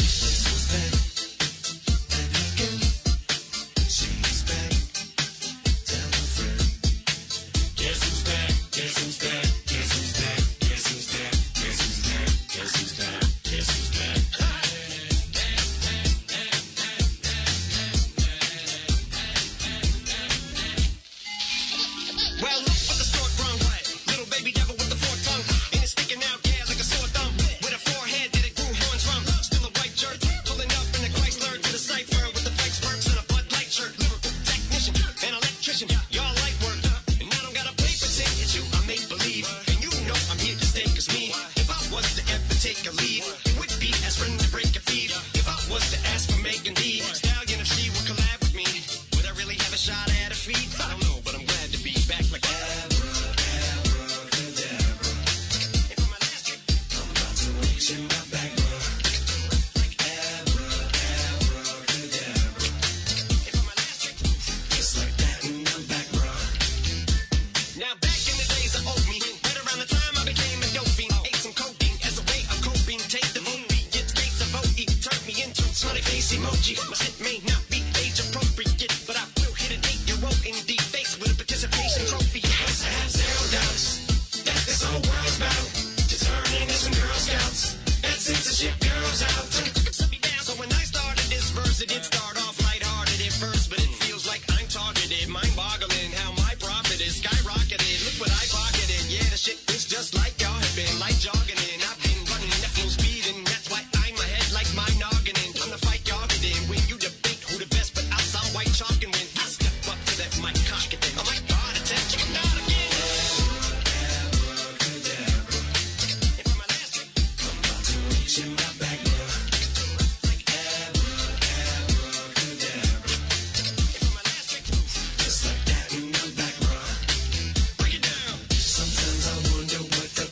Well, look for the short run. Little baby devil with the forked tongue. And it's sticking out, yeah, like a sore thumb. With a forehead that it grew horns from. Still a white shirt, pulling up in a Chrysler to the cipher with the fake smirks and a Bud Light shirt. Lyrical technician, an electrician, y'all like work. And I don't got a paper saying it's you, I make believe. And you know I'm here to stay, cause me, if I was to ever take a lead, it would be aspirin to break a feed. If I was to ask for Megan D, Stallion, if she would collab with me, would I really have a shot at her feet? I don't know, but I'm glad to be back like that. Now back in the days of old me, right around the time I became a dope fiend, ate some codeine as a way of coping. Take the opiates, case of O E, turned me into smiley face emoji. My shit may not be age appropriate, but I will hit an eight-year-old in the face with a participation trophy. Yes, I have zero doubts that this whole world's about to turn into some Girl Scouts and censorship girls out. Set me down. So when I started this verse, it did start off lighthearted at first, but it feels like I'm targeted, mind-boggling how my profit is skyrocketed. Look what I pocketed. Yeah, the shit is just like y'all have been, like jogging in. I've been running at full speed, and that's why I'm ahead like my noggin. Time to fight y'all get in. When you debate who the best, but I sound white chalk, and when I step up to that mic, cock it then. Oh my God, it's that chicken out again. And for my last trick, I'm about to reach in my back, bro. Like abracadabra. And for my last trick, just like that, and I'm back, bro. Break it down. Sometimes I wonder what the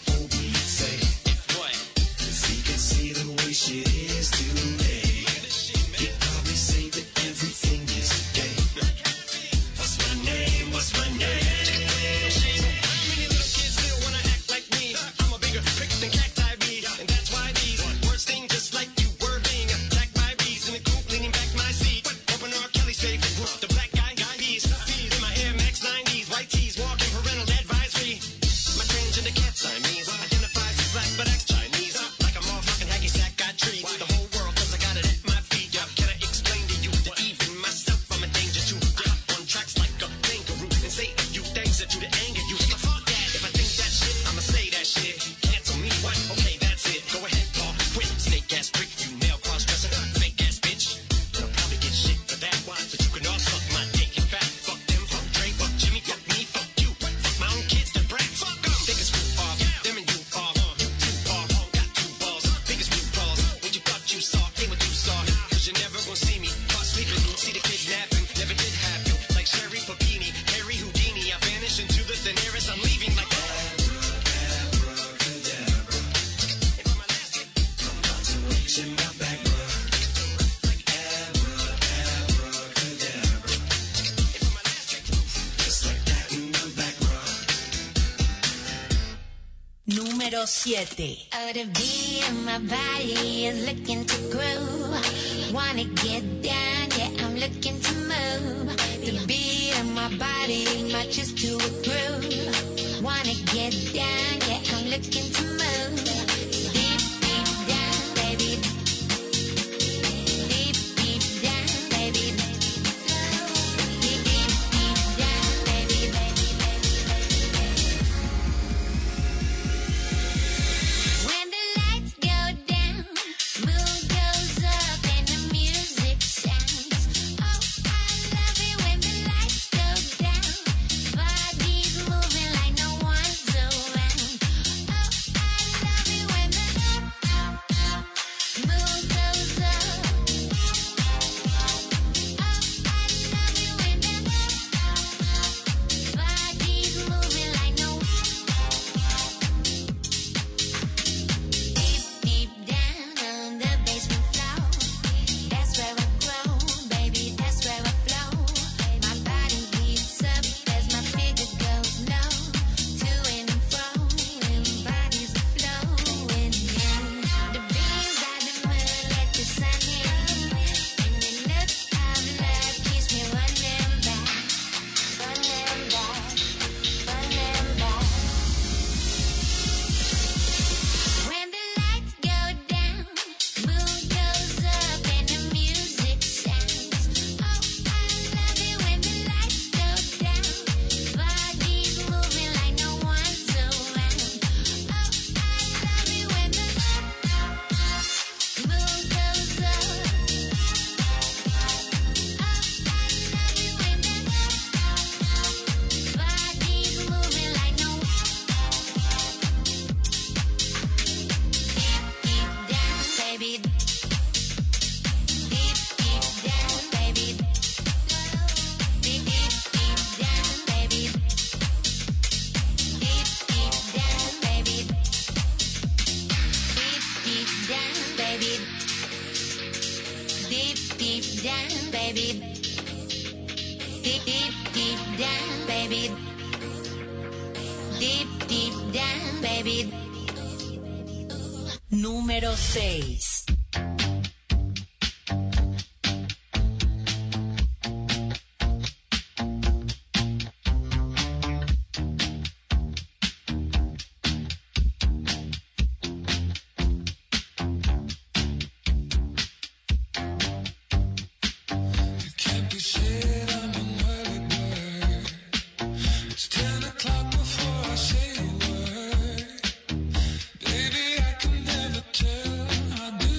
Número siete. Oh, the beat in my body is looking to groove. Wanna get down, yeah, I'm looking to move. The beat in my body matches to a groove. Wanna get down, yeah, I'm looking to move. Deep, deep down, baby. Deep, deep down, baby. Deep, deep, deep down, baby. When the lights go down, mood goes up and the music sounds. Oh, I love it when the lights go down. Bodies moving like no one's around. Oh, I love it when the mood goes up. Oh, I love it when the bodies moving like no deep, deep down on the basement floor. That's where I grow, baby, that's where I flow. My body beats up as my figure goes low. To and fro, and bodies are flowing in. The beams of the moon let the sun in. And the look of love keeps me running back, running back, running back. When the lights go down, mood goes up and the music sounds. Oh, I love it when the lights go down. Bodies moving like no one's around. Oh, I love it when the mood goes up. Oh, I love it when the bodies moving like no deep, deep down, baby. Deep, deep down, baby. Deep, deep, deep down, baby. Deep, deep down, baby. Deep, deep down, baby. Deep, deep down, baby. Deep, deep, deep down, baby. Deep, deep down, baby. Número seis. Can't be said I'm an early bird. It's ten o'clock before I say a word. Baby, I can never tell. I do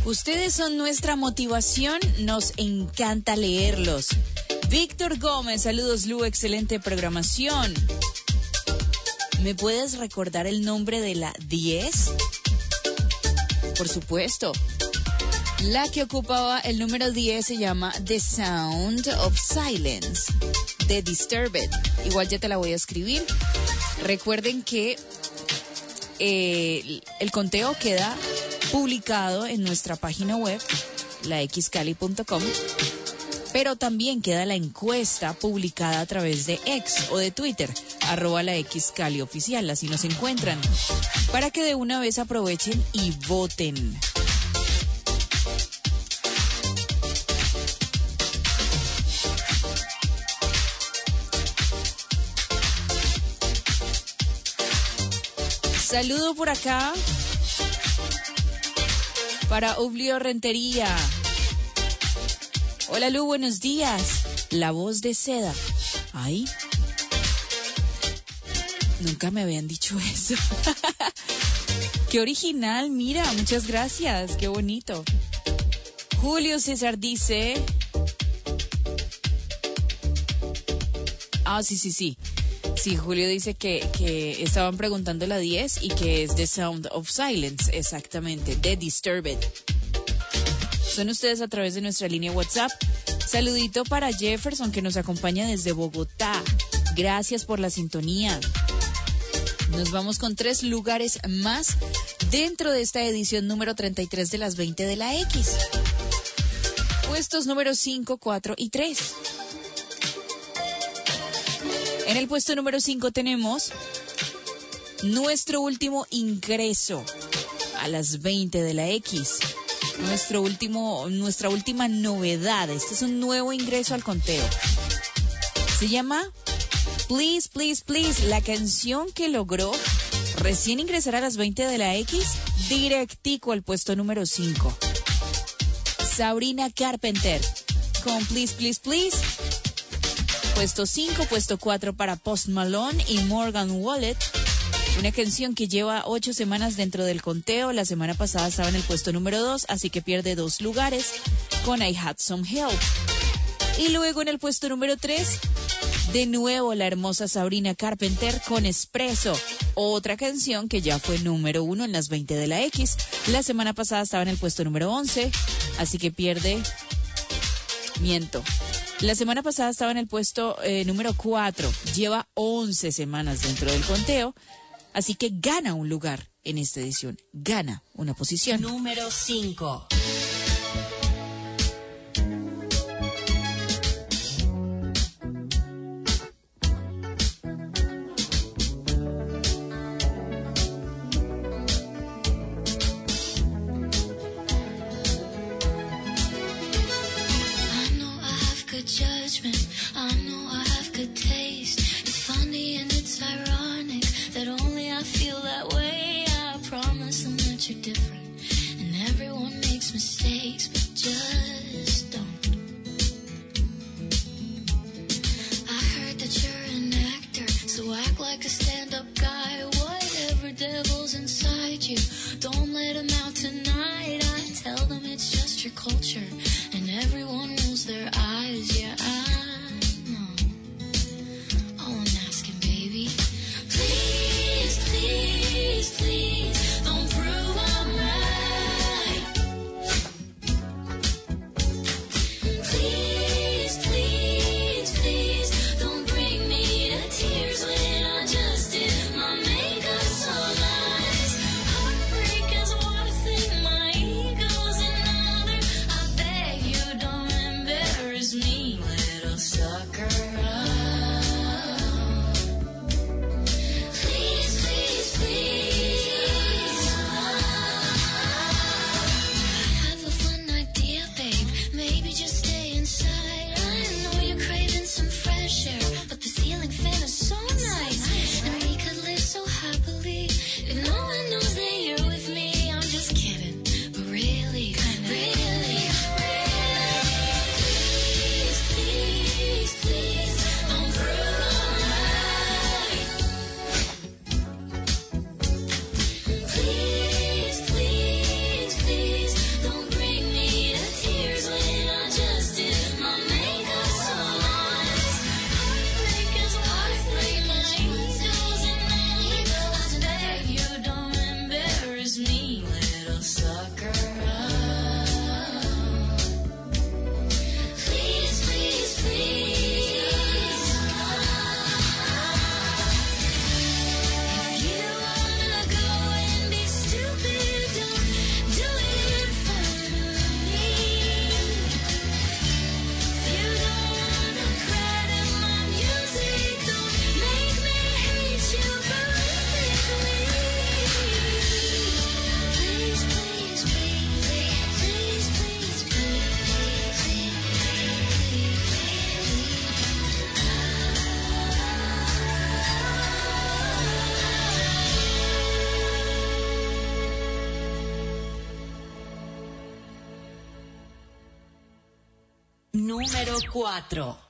Ustedes son nuestra motivación, nos encanta leerlos. Víctor Gómez, saludos Lu, excelente programación. ¿Me puedes recordar el nombre de la diez? Por supuesto. La que ocupaba el número diez se llama The Sound of Silence, de Disturbed. Igual ya te la voy a escribir. Recuerden que eh, el conteo queda publicado en nuestra página web, la x cali punto com, pero también queda la encuesta publicada a través de X o de Twitter, arroba la X Cali oficial, así nos encuentran, para que de una vez aprovechen y voten. Saludo por acá para Oblio Rentería. Hola Lu, buenos días. La voz de seda. Ay, nunca me habían dicho eso. Qué original, mira, muchas gracias, qué bonito. Julio César dice... Ah, sí, sí, sí. Sí, Julio dice que, que estaban preguntando la diez y que es The Sound of Silence, exactamente, de Disturbed. Son ustedes a través de nuestra línea WhatsApp. Saludito para Jefferson, que nos acompaña desde Bogotá. Gracias por la sintonía. Nos vamos con tres lugares más dentro de esta edición número treinta y tres de las veinte de la X. Puestos número cinco, cuatro y tres. En el puesto número cinco tenemos nuestro último ingreso a las veinte de la X. Nuestro último, nuestra última novedad. Este es un nuevo ingreso al conteo. Se llama Please, Please, Please. La canción que logró recién ingresar a las veinte de la X, directico al puesto número cinco. Sabrina Carpenter con Please, Please, Please. Puesto cinco, puesto cuatro para Post Malone y Morgan Wallet. Una canción que lleva ocho semanas dentro del conteo. La semana pasada estaba en el puesto número dos, así que pierde dos lugares con I Had Some Help. Y luego en el puesto número tres, de nuevo la hermosa Sabrina Carpenter con Espresso. Otra canción que ya fue número uno en las veinte de la X. La semana pasada estaba en el puesto número once, así que pierde... Miento. La semana pasada estaba en el puesto eh, número cuatro. Lleva once semanas dentro del conteo. Así que gana un lugar en esta edición. Gana una posición. Número cinco. Judgment, I know I have good taste. It's funny and it's ironic that only I feel that way. I promise them that you're different, and everyone makes mistakes. Número cuatro.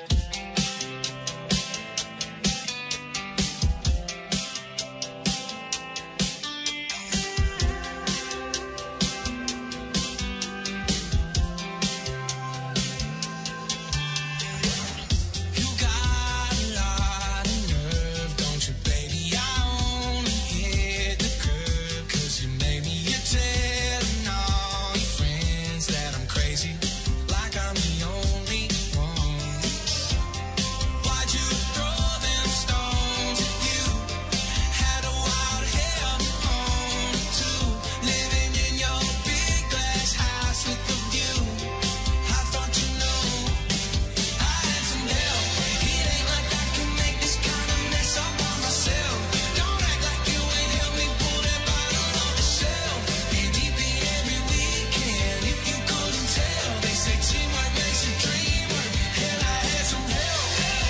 You got a lot of nerve, don't you, baby? I only hit the curb 'cause you made me. You're telling all your friends that I'm crazy, like I'm the only one. Why'd you throw them stones at you? Had a wild hair on too, living in your big glass house with the view. I thought you know I had some help. It ain't like I can make this kind of mess all by myself. Don't act like you ain't helped me pull that bottle off the shelf. Be deep in every weekend. If you couldn't tell, they say teamwork makes the dream work. Hell, I had some help.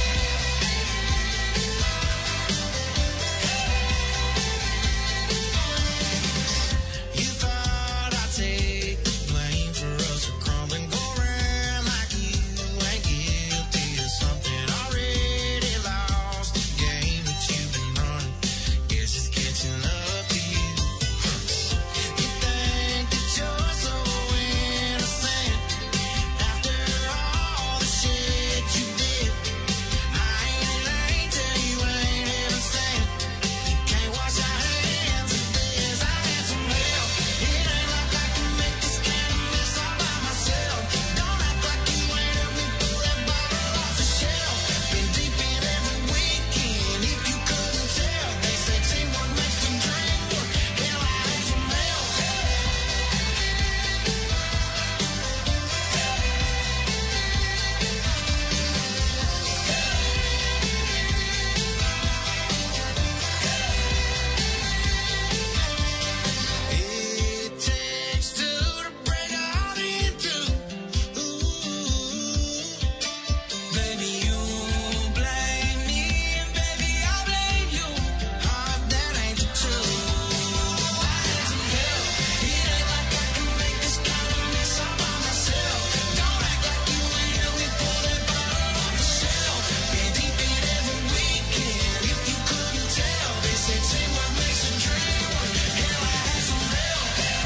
You thought I'd take the blame for us to crumble and go around like you ain't guilty of something already lost. The game that you've been running, guess it's catching up to you. You think that you're so innocent after all the shit you did. I ain't lying, tell you I ain't innocent. Can't wash our hands of this. I had some help. It ain't like I can make this kind of mess all by myself. Don't act like you ain't helped me pull that bottle off the shelf. Been deep in every weekend. If you couldn't tell, they say teamwork makes the dream work. Hell, I had some help. It takes two to break a heart in two. Ooh, baby, you blame me, and baby, I blame you. Oh, that ain't the truth. I had some help. It ain't like I can make this kind of mess all by myself. Don't act like you ain't helped me pull that bottle off the shelf. Been deep in every weekend. If you couldn't tell, they say teamwork makes the dream work. Hell, I had some help.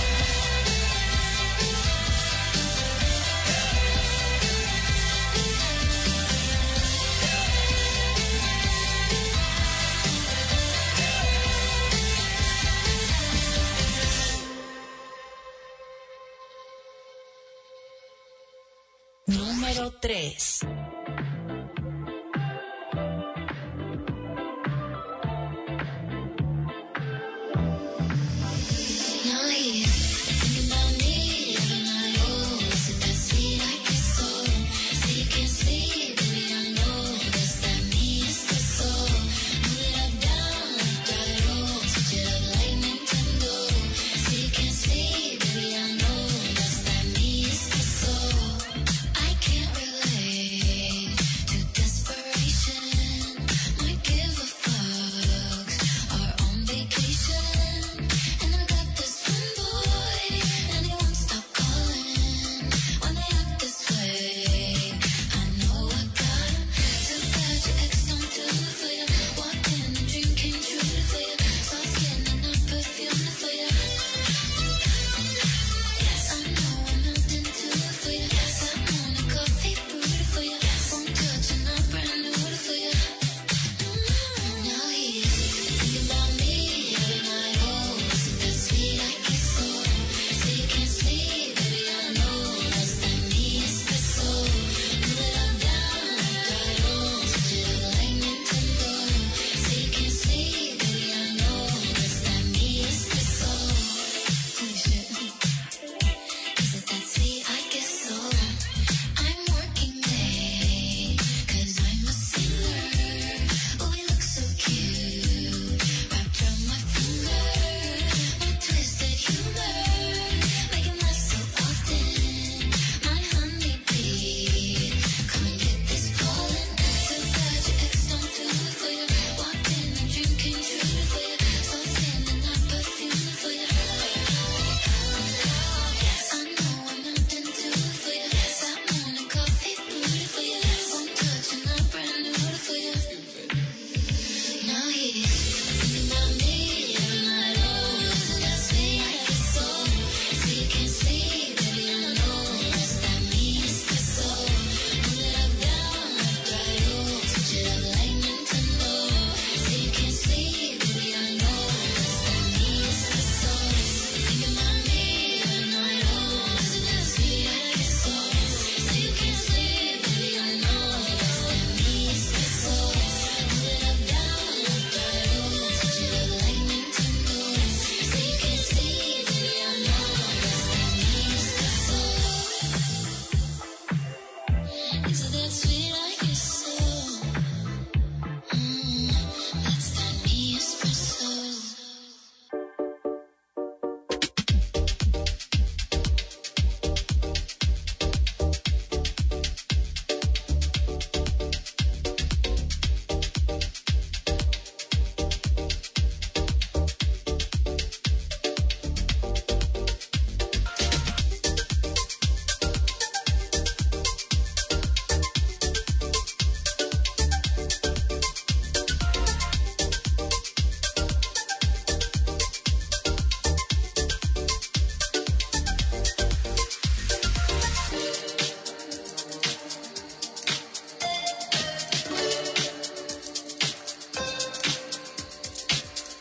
Número tres. Now here, thinking about me every night. Oh, is it that sweet I can soul? See you can't sleep, baby, I know. Does that mean it's the soul? Move it up, down, left, right, oh. Switch it up like Nintendo. See you can't sleep, baby, I know. Does that mean it's the soul? I can't relate.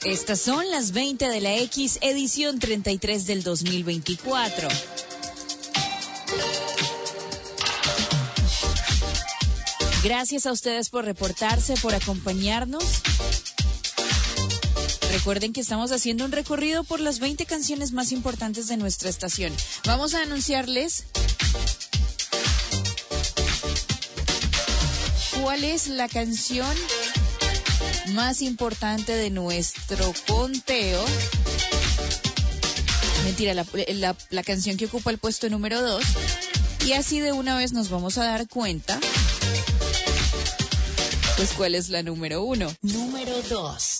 Estas son las veinte de la X, edición treinta y tres del dos mil veinticuatro. Gracias a ustedes por reportarse, por acompañarnos. Recuerden que estamos haciendo un recorrido por las veinte canciones más importantes de nuestra estación. Vamos a anunciarles cuál es la canción más importante de nuestro conteo. Mentira, la, la, la canción que ocupa el puesto número dos. Y así de una vez nos vamos a dar cuenta, pues, cuál es la número uno. Número dos.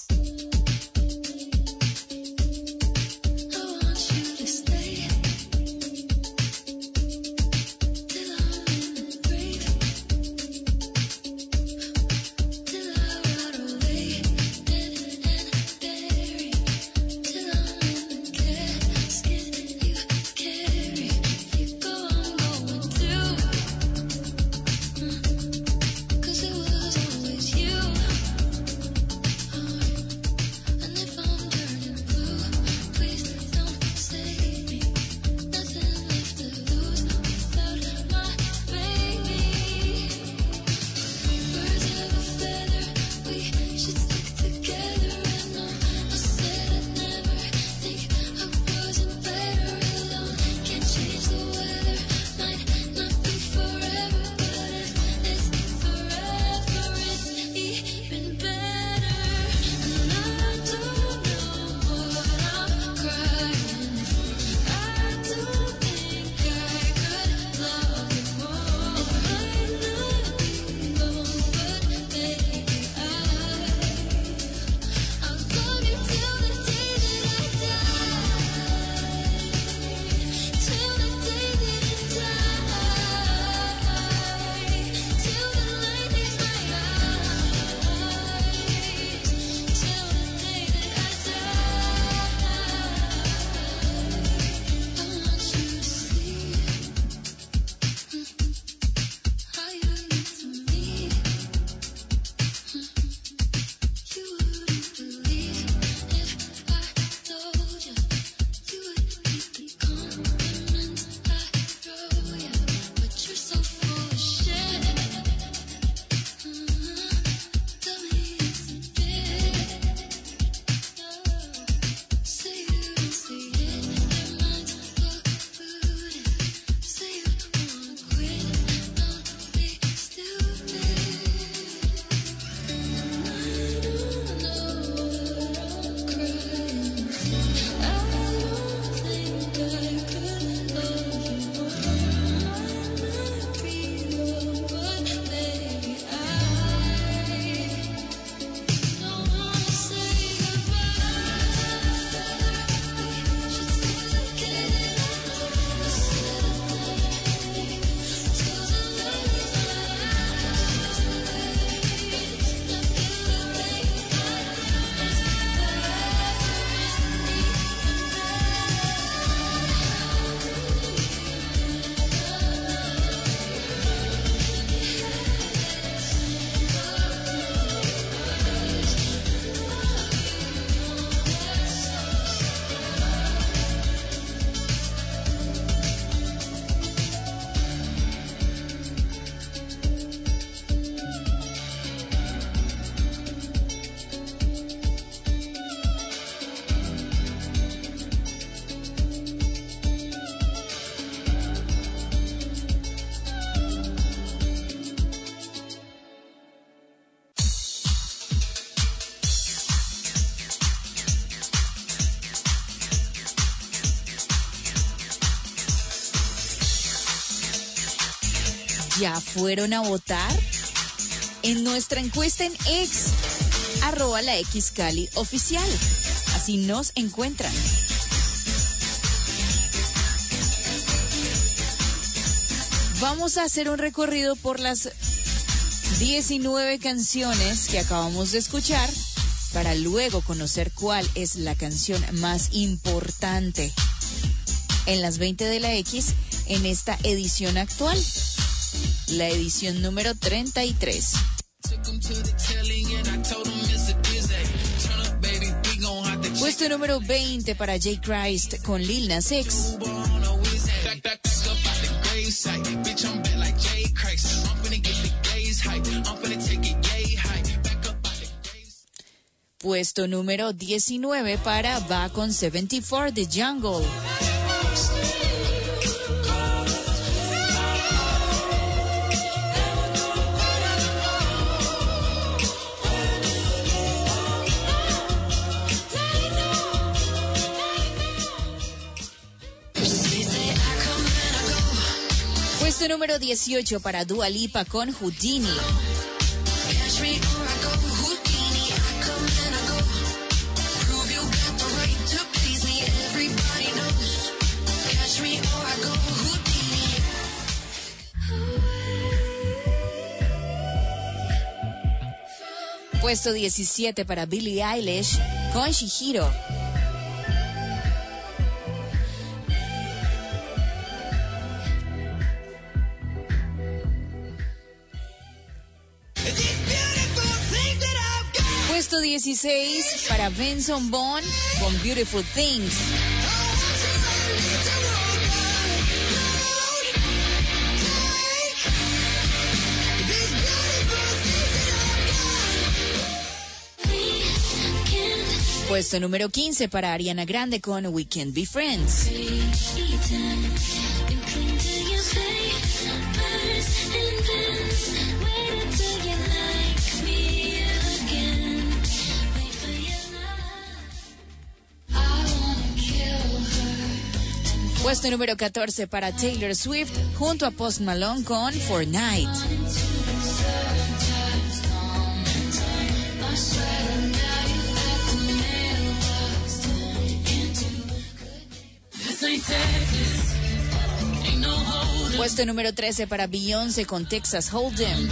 ¿Ya fueron a votar? En nuestra encuesta en X, arroba la X Cali oficial. Así nos encuentran. Vamos a hacer un recorrido por las diecinueve canciones que acabamos de escuchar para luego conocer cuál es la canción más importante en las veinte de la X en esta edición actual, la edición número treinta y tres. Took him to the telly and I told him it's a dizzy. Turn up, baby, we gon' Puesto número veinte para J. Christ con Lil Nas X. Back, back, up out the grave site. Bitch, I'm back like Jay Christ. I'm finna get the gaze hype. I'm finna take it yay high. Back up out the grave site. Puesto número diecinueve para Va con setenta y cuatro de Jungle. Puesto número dieciocho para Dua Lipa con Houdini. Catch me or I go Houdini. I come and I go. Prove you got the right to please me. Everybody knows. Catch me or I go Houdini. Puesto diecisiete para Billie Eilish con Shihiro. Puesto dieciséis para Benson Boone con Beautiful Things. Puesto número quince para Ariana Grande con We Can't Be Friends. Puesto número catorce para Taylor Swift junto a Post Malone con Fortnite. Puesto número trece para Beyoncé con Texas Hold'em.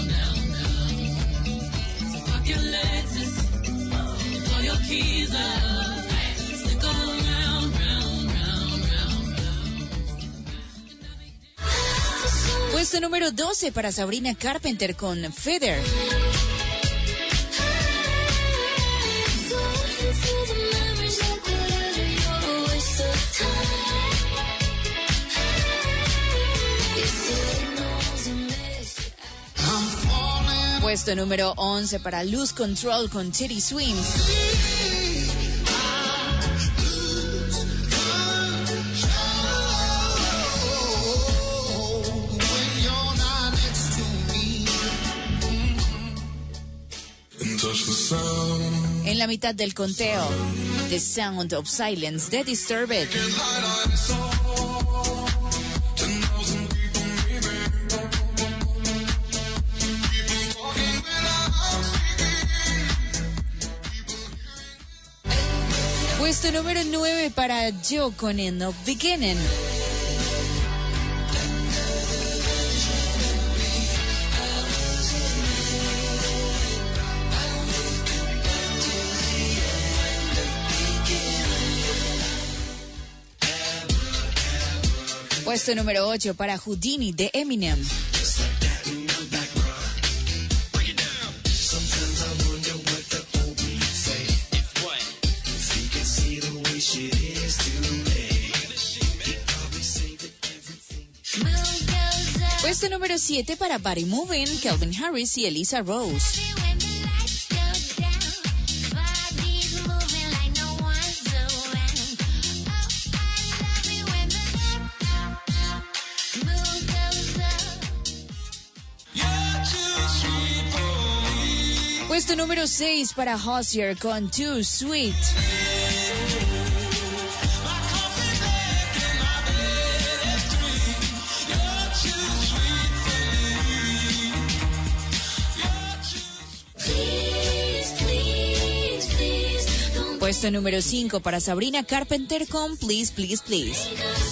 Puesto número doce para Sabrina Carpenter con Feather. Puesto número once para Lose Control con Teddy Swims. En la mitad del conteo, The Sound of Silence de Disturbed. Puesto número nueve para Joe con End of Beginning. Puesto número ocho para Houdini de Eminem. Puesto número siete para Body Moving, Calvin Harris y Elisa Rose. Puesto número seis para Hozier con Too Sweet. Puesto número cinco para Sabrina Carpenter con Please, Please, Please.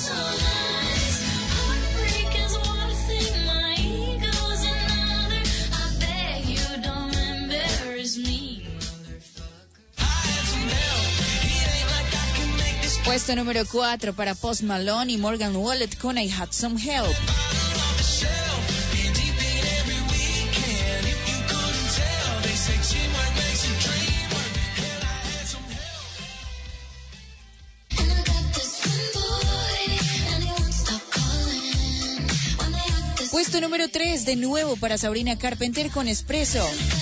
Puesto número cuatro para Post Malone y Morgan Wallen con I Had Some Help. Puesto número tres, de nuevo para Sabrina Carpenter con Espresso.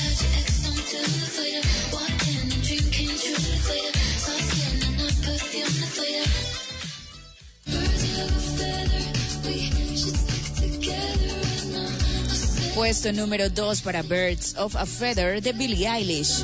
Puesto número dos para Birds of a Feather de Billie Eilish.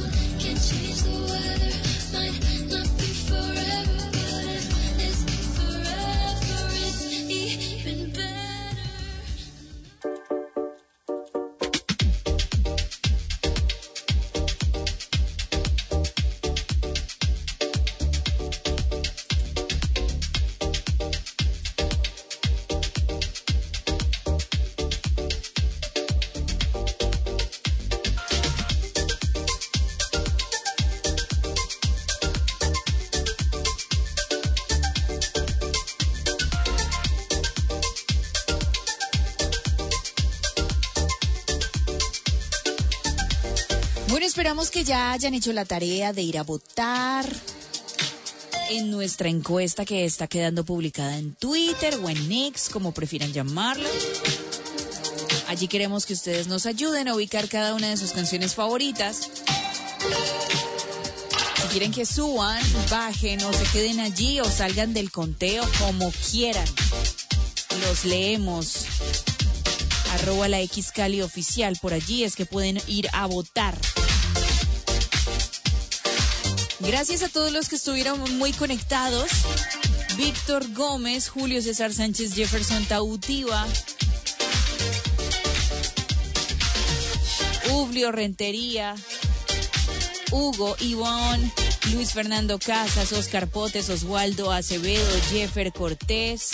Bueno, esperamos que ya hayan hecho la tarea de ir a votar en nuestra encuesta que está quedando publicada en Twitter o en X, como prefieran llamarla. Allí queremos que ustedes nos ayuden a ubicar cada una de sus canciones favoritas. Si quieren que suban, bajen o se queden allí o salgan del conteo, como quieran. Los leemos. Arroba la X Cali oficial, por allí es que pueden ir a votar. Gracias a todos los que estuvieron muy conectados. Víctor Gómez, Julio César Sánchez, Jefferson Tautiva, Ublio Rentería, Hugo, Ivonne, Luis Fernando Casas, Oscar Potes, Oswaldo Acevedo, Jeffer Cortés,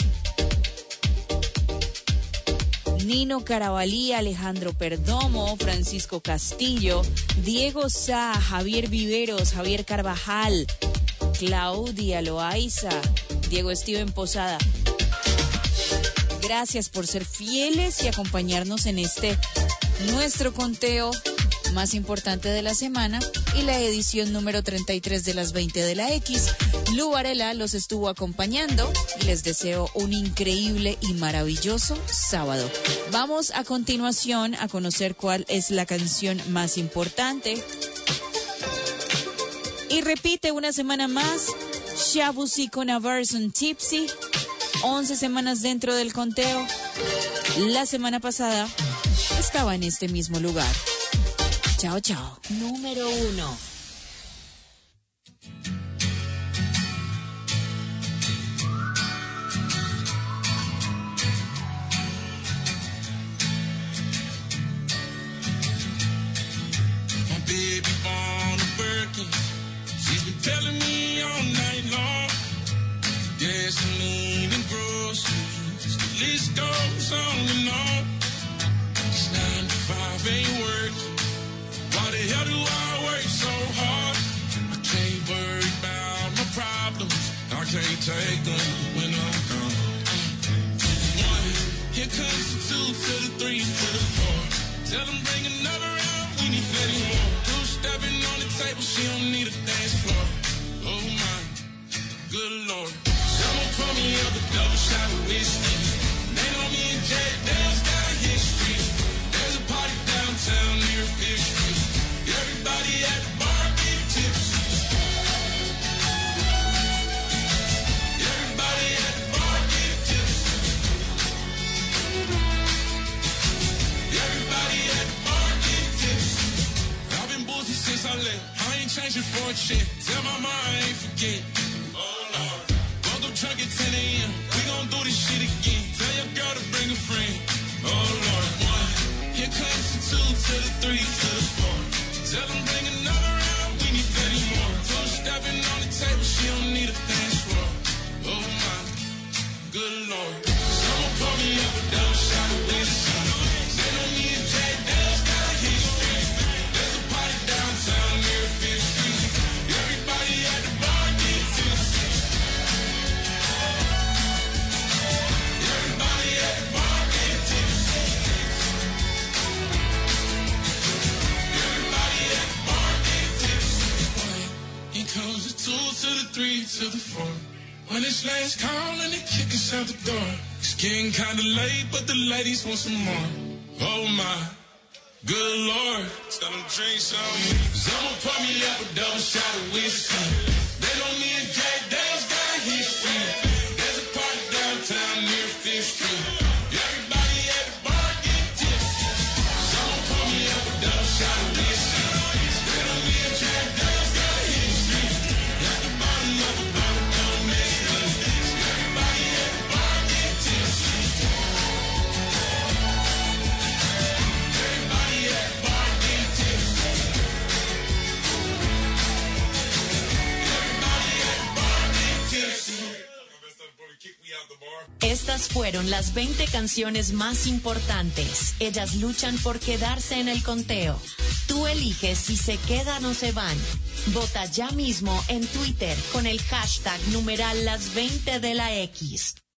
Nino Carabalí, Alejandro Perdomo, Francisco Castillo, Diego Sá, Javier Viveros, Javier Carvajal, Claudia Loaiza, Diego Steven Posada. Gracias por ser fieles y acompañarnos en este nuestro conteo más importante de la semana y la edición número treinta y tres de las veinte de la X. Lu Varela los estuvo acompañando y les deseo un increíble y maravilloso sábado. Vamos a continuación a conocer cuál es la canción más importante. Y repite una semana más, Shabuzi con A Version Tipsy, once semanas dentro del conteo. La semana pasada estaba en este mismo lugar. Chao, chao. Número uno. My baby born a Birkin. She's been telling me all night long. Gasoline and groceries. The list goes on and on. It's nine to five ain't working. Why the hell do I work so hard? I can't worry about my problems. I can't take them when I'm gone. One, here comes the two to the three to the four. Tell them bring another round, we need plenty more. Two stepping on the table, she don't need a dance floor. Oh my, good lord. Someone pour me up a double shot of whiskey. They know me and Jay Dale's got a history. There's a party downtown near Fifth Street. Everybody at the bar get tipsy. Everybody at the bar get tipsy. Everybody at the bar get tipsy. I've been boozy since I left. I ain't changing for a check. Tell my mom I ain't forget. Oh Lord. Woke up drunk at ten a.m. We gon' do this shit again. Tell your girl to bring a friend. Oh Lord. One. Here comes the two to the three to the four. Tell them bring another round, we need plenty more. Two stepping on the table, she don't need a dance floor. Oh my, good lord. Someone pour me up a double shot of whiskey. They know me and Jay Dale's got a history. There's a party downtown near Fifth Street. Everybody at the bar get tipsy. Everybody at the bar get tipsy. Here comes the two to the three to the four. When it's last call and they kick us out the door. It's getting kinda late, but the ladies want some more. Oh my, good lord. Tell them drink some. Cause I'ma pour me up a double shot of whiskey. They know me and Jack Daniels got history. There's a party downtown near Fifth Street. Everybody at the bar get tipsy. So I'ma pour me up a double shot of whiskey. They know me and Jack Daniels got history. At the bottom of the bottle, don't mess with us. Everybody at the bar get tipsy. Everybody at the bar get tipsy. Everybody at the bar get tipsy. Estas fueron las veinte canciones más importantes. Ellas luchan por quedarse en el conteo. Tú eliges si se quedan o se van. Vota ya mismo en Twitter con el hashtag numeral las veinte de la X.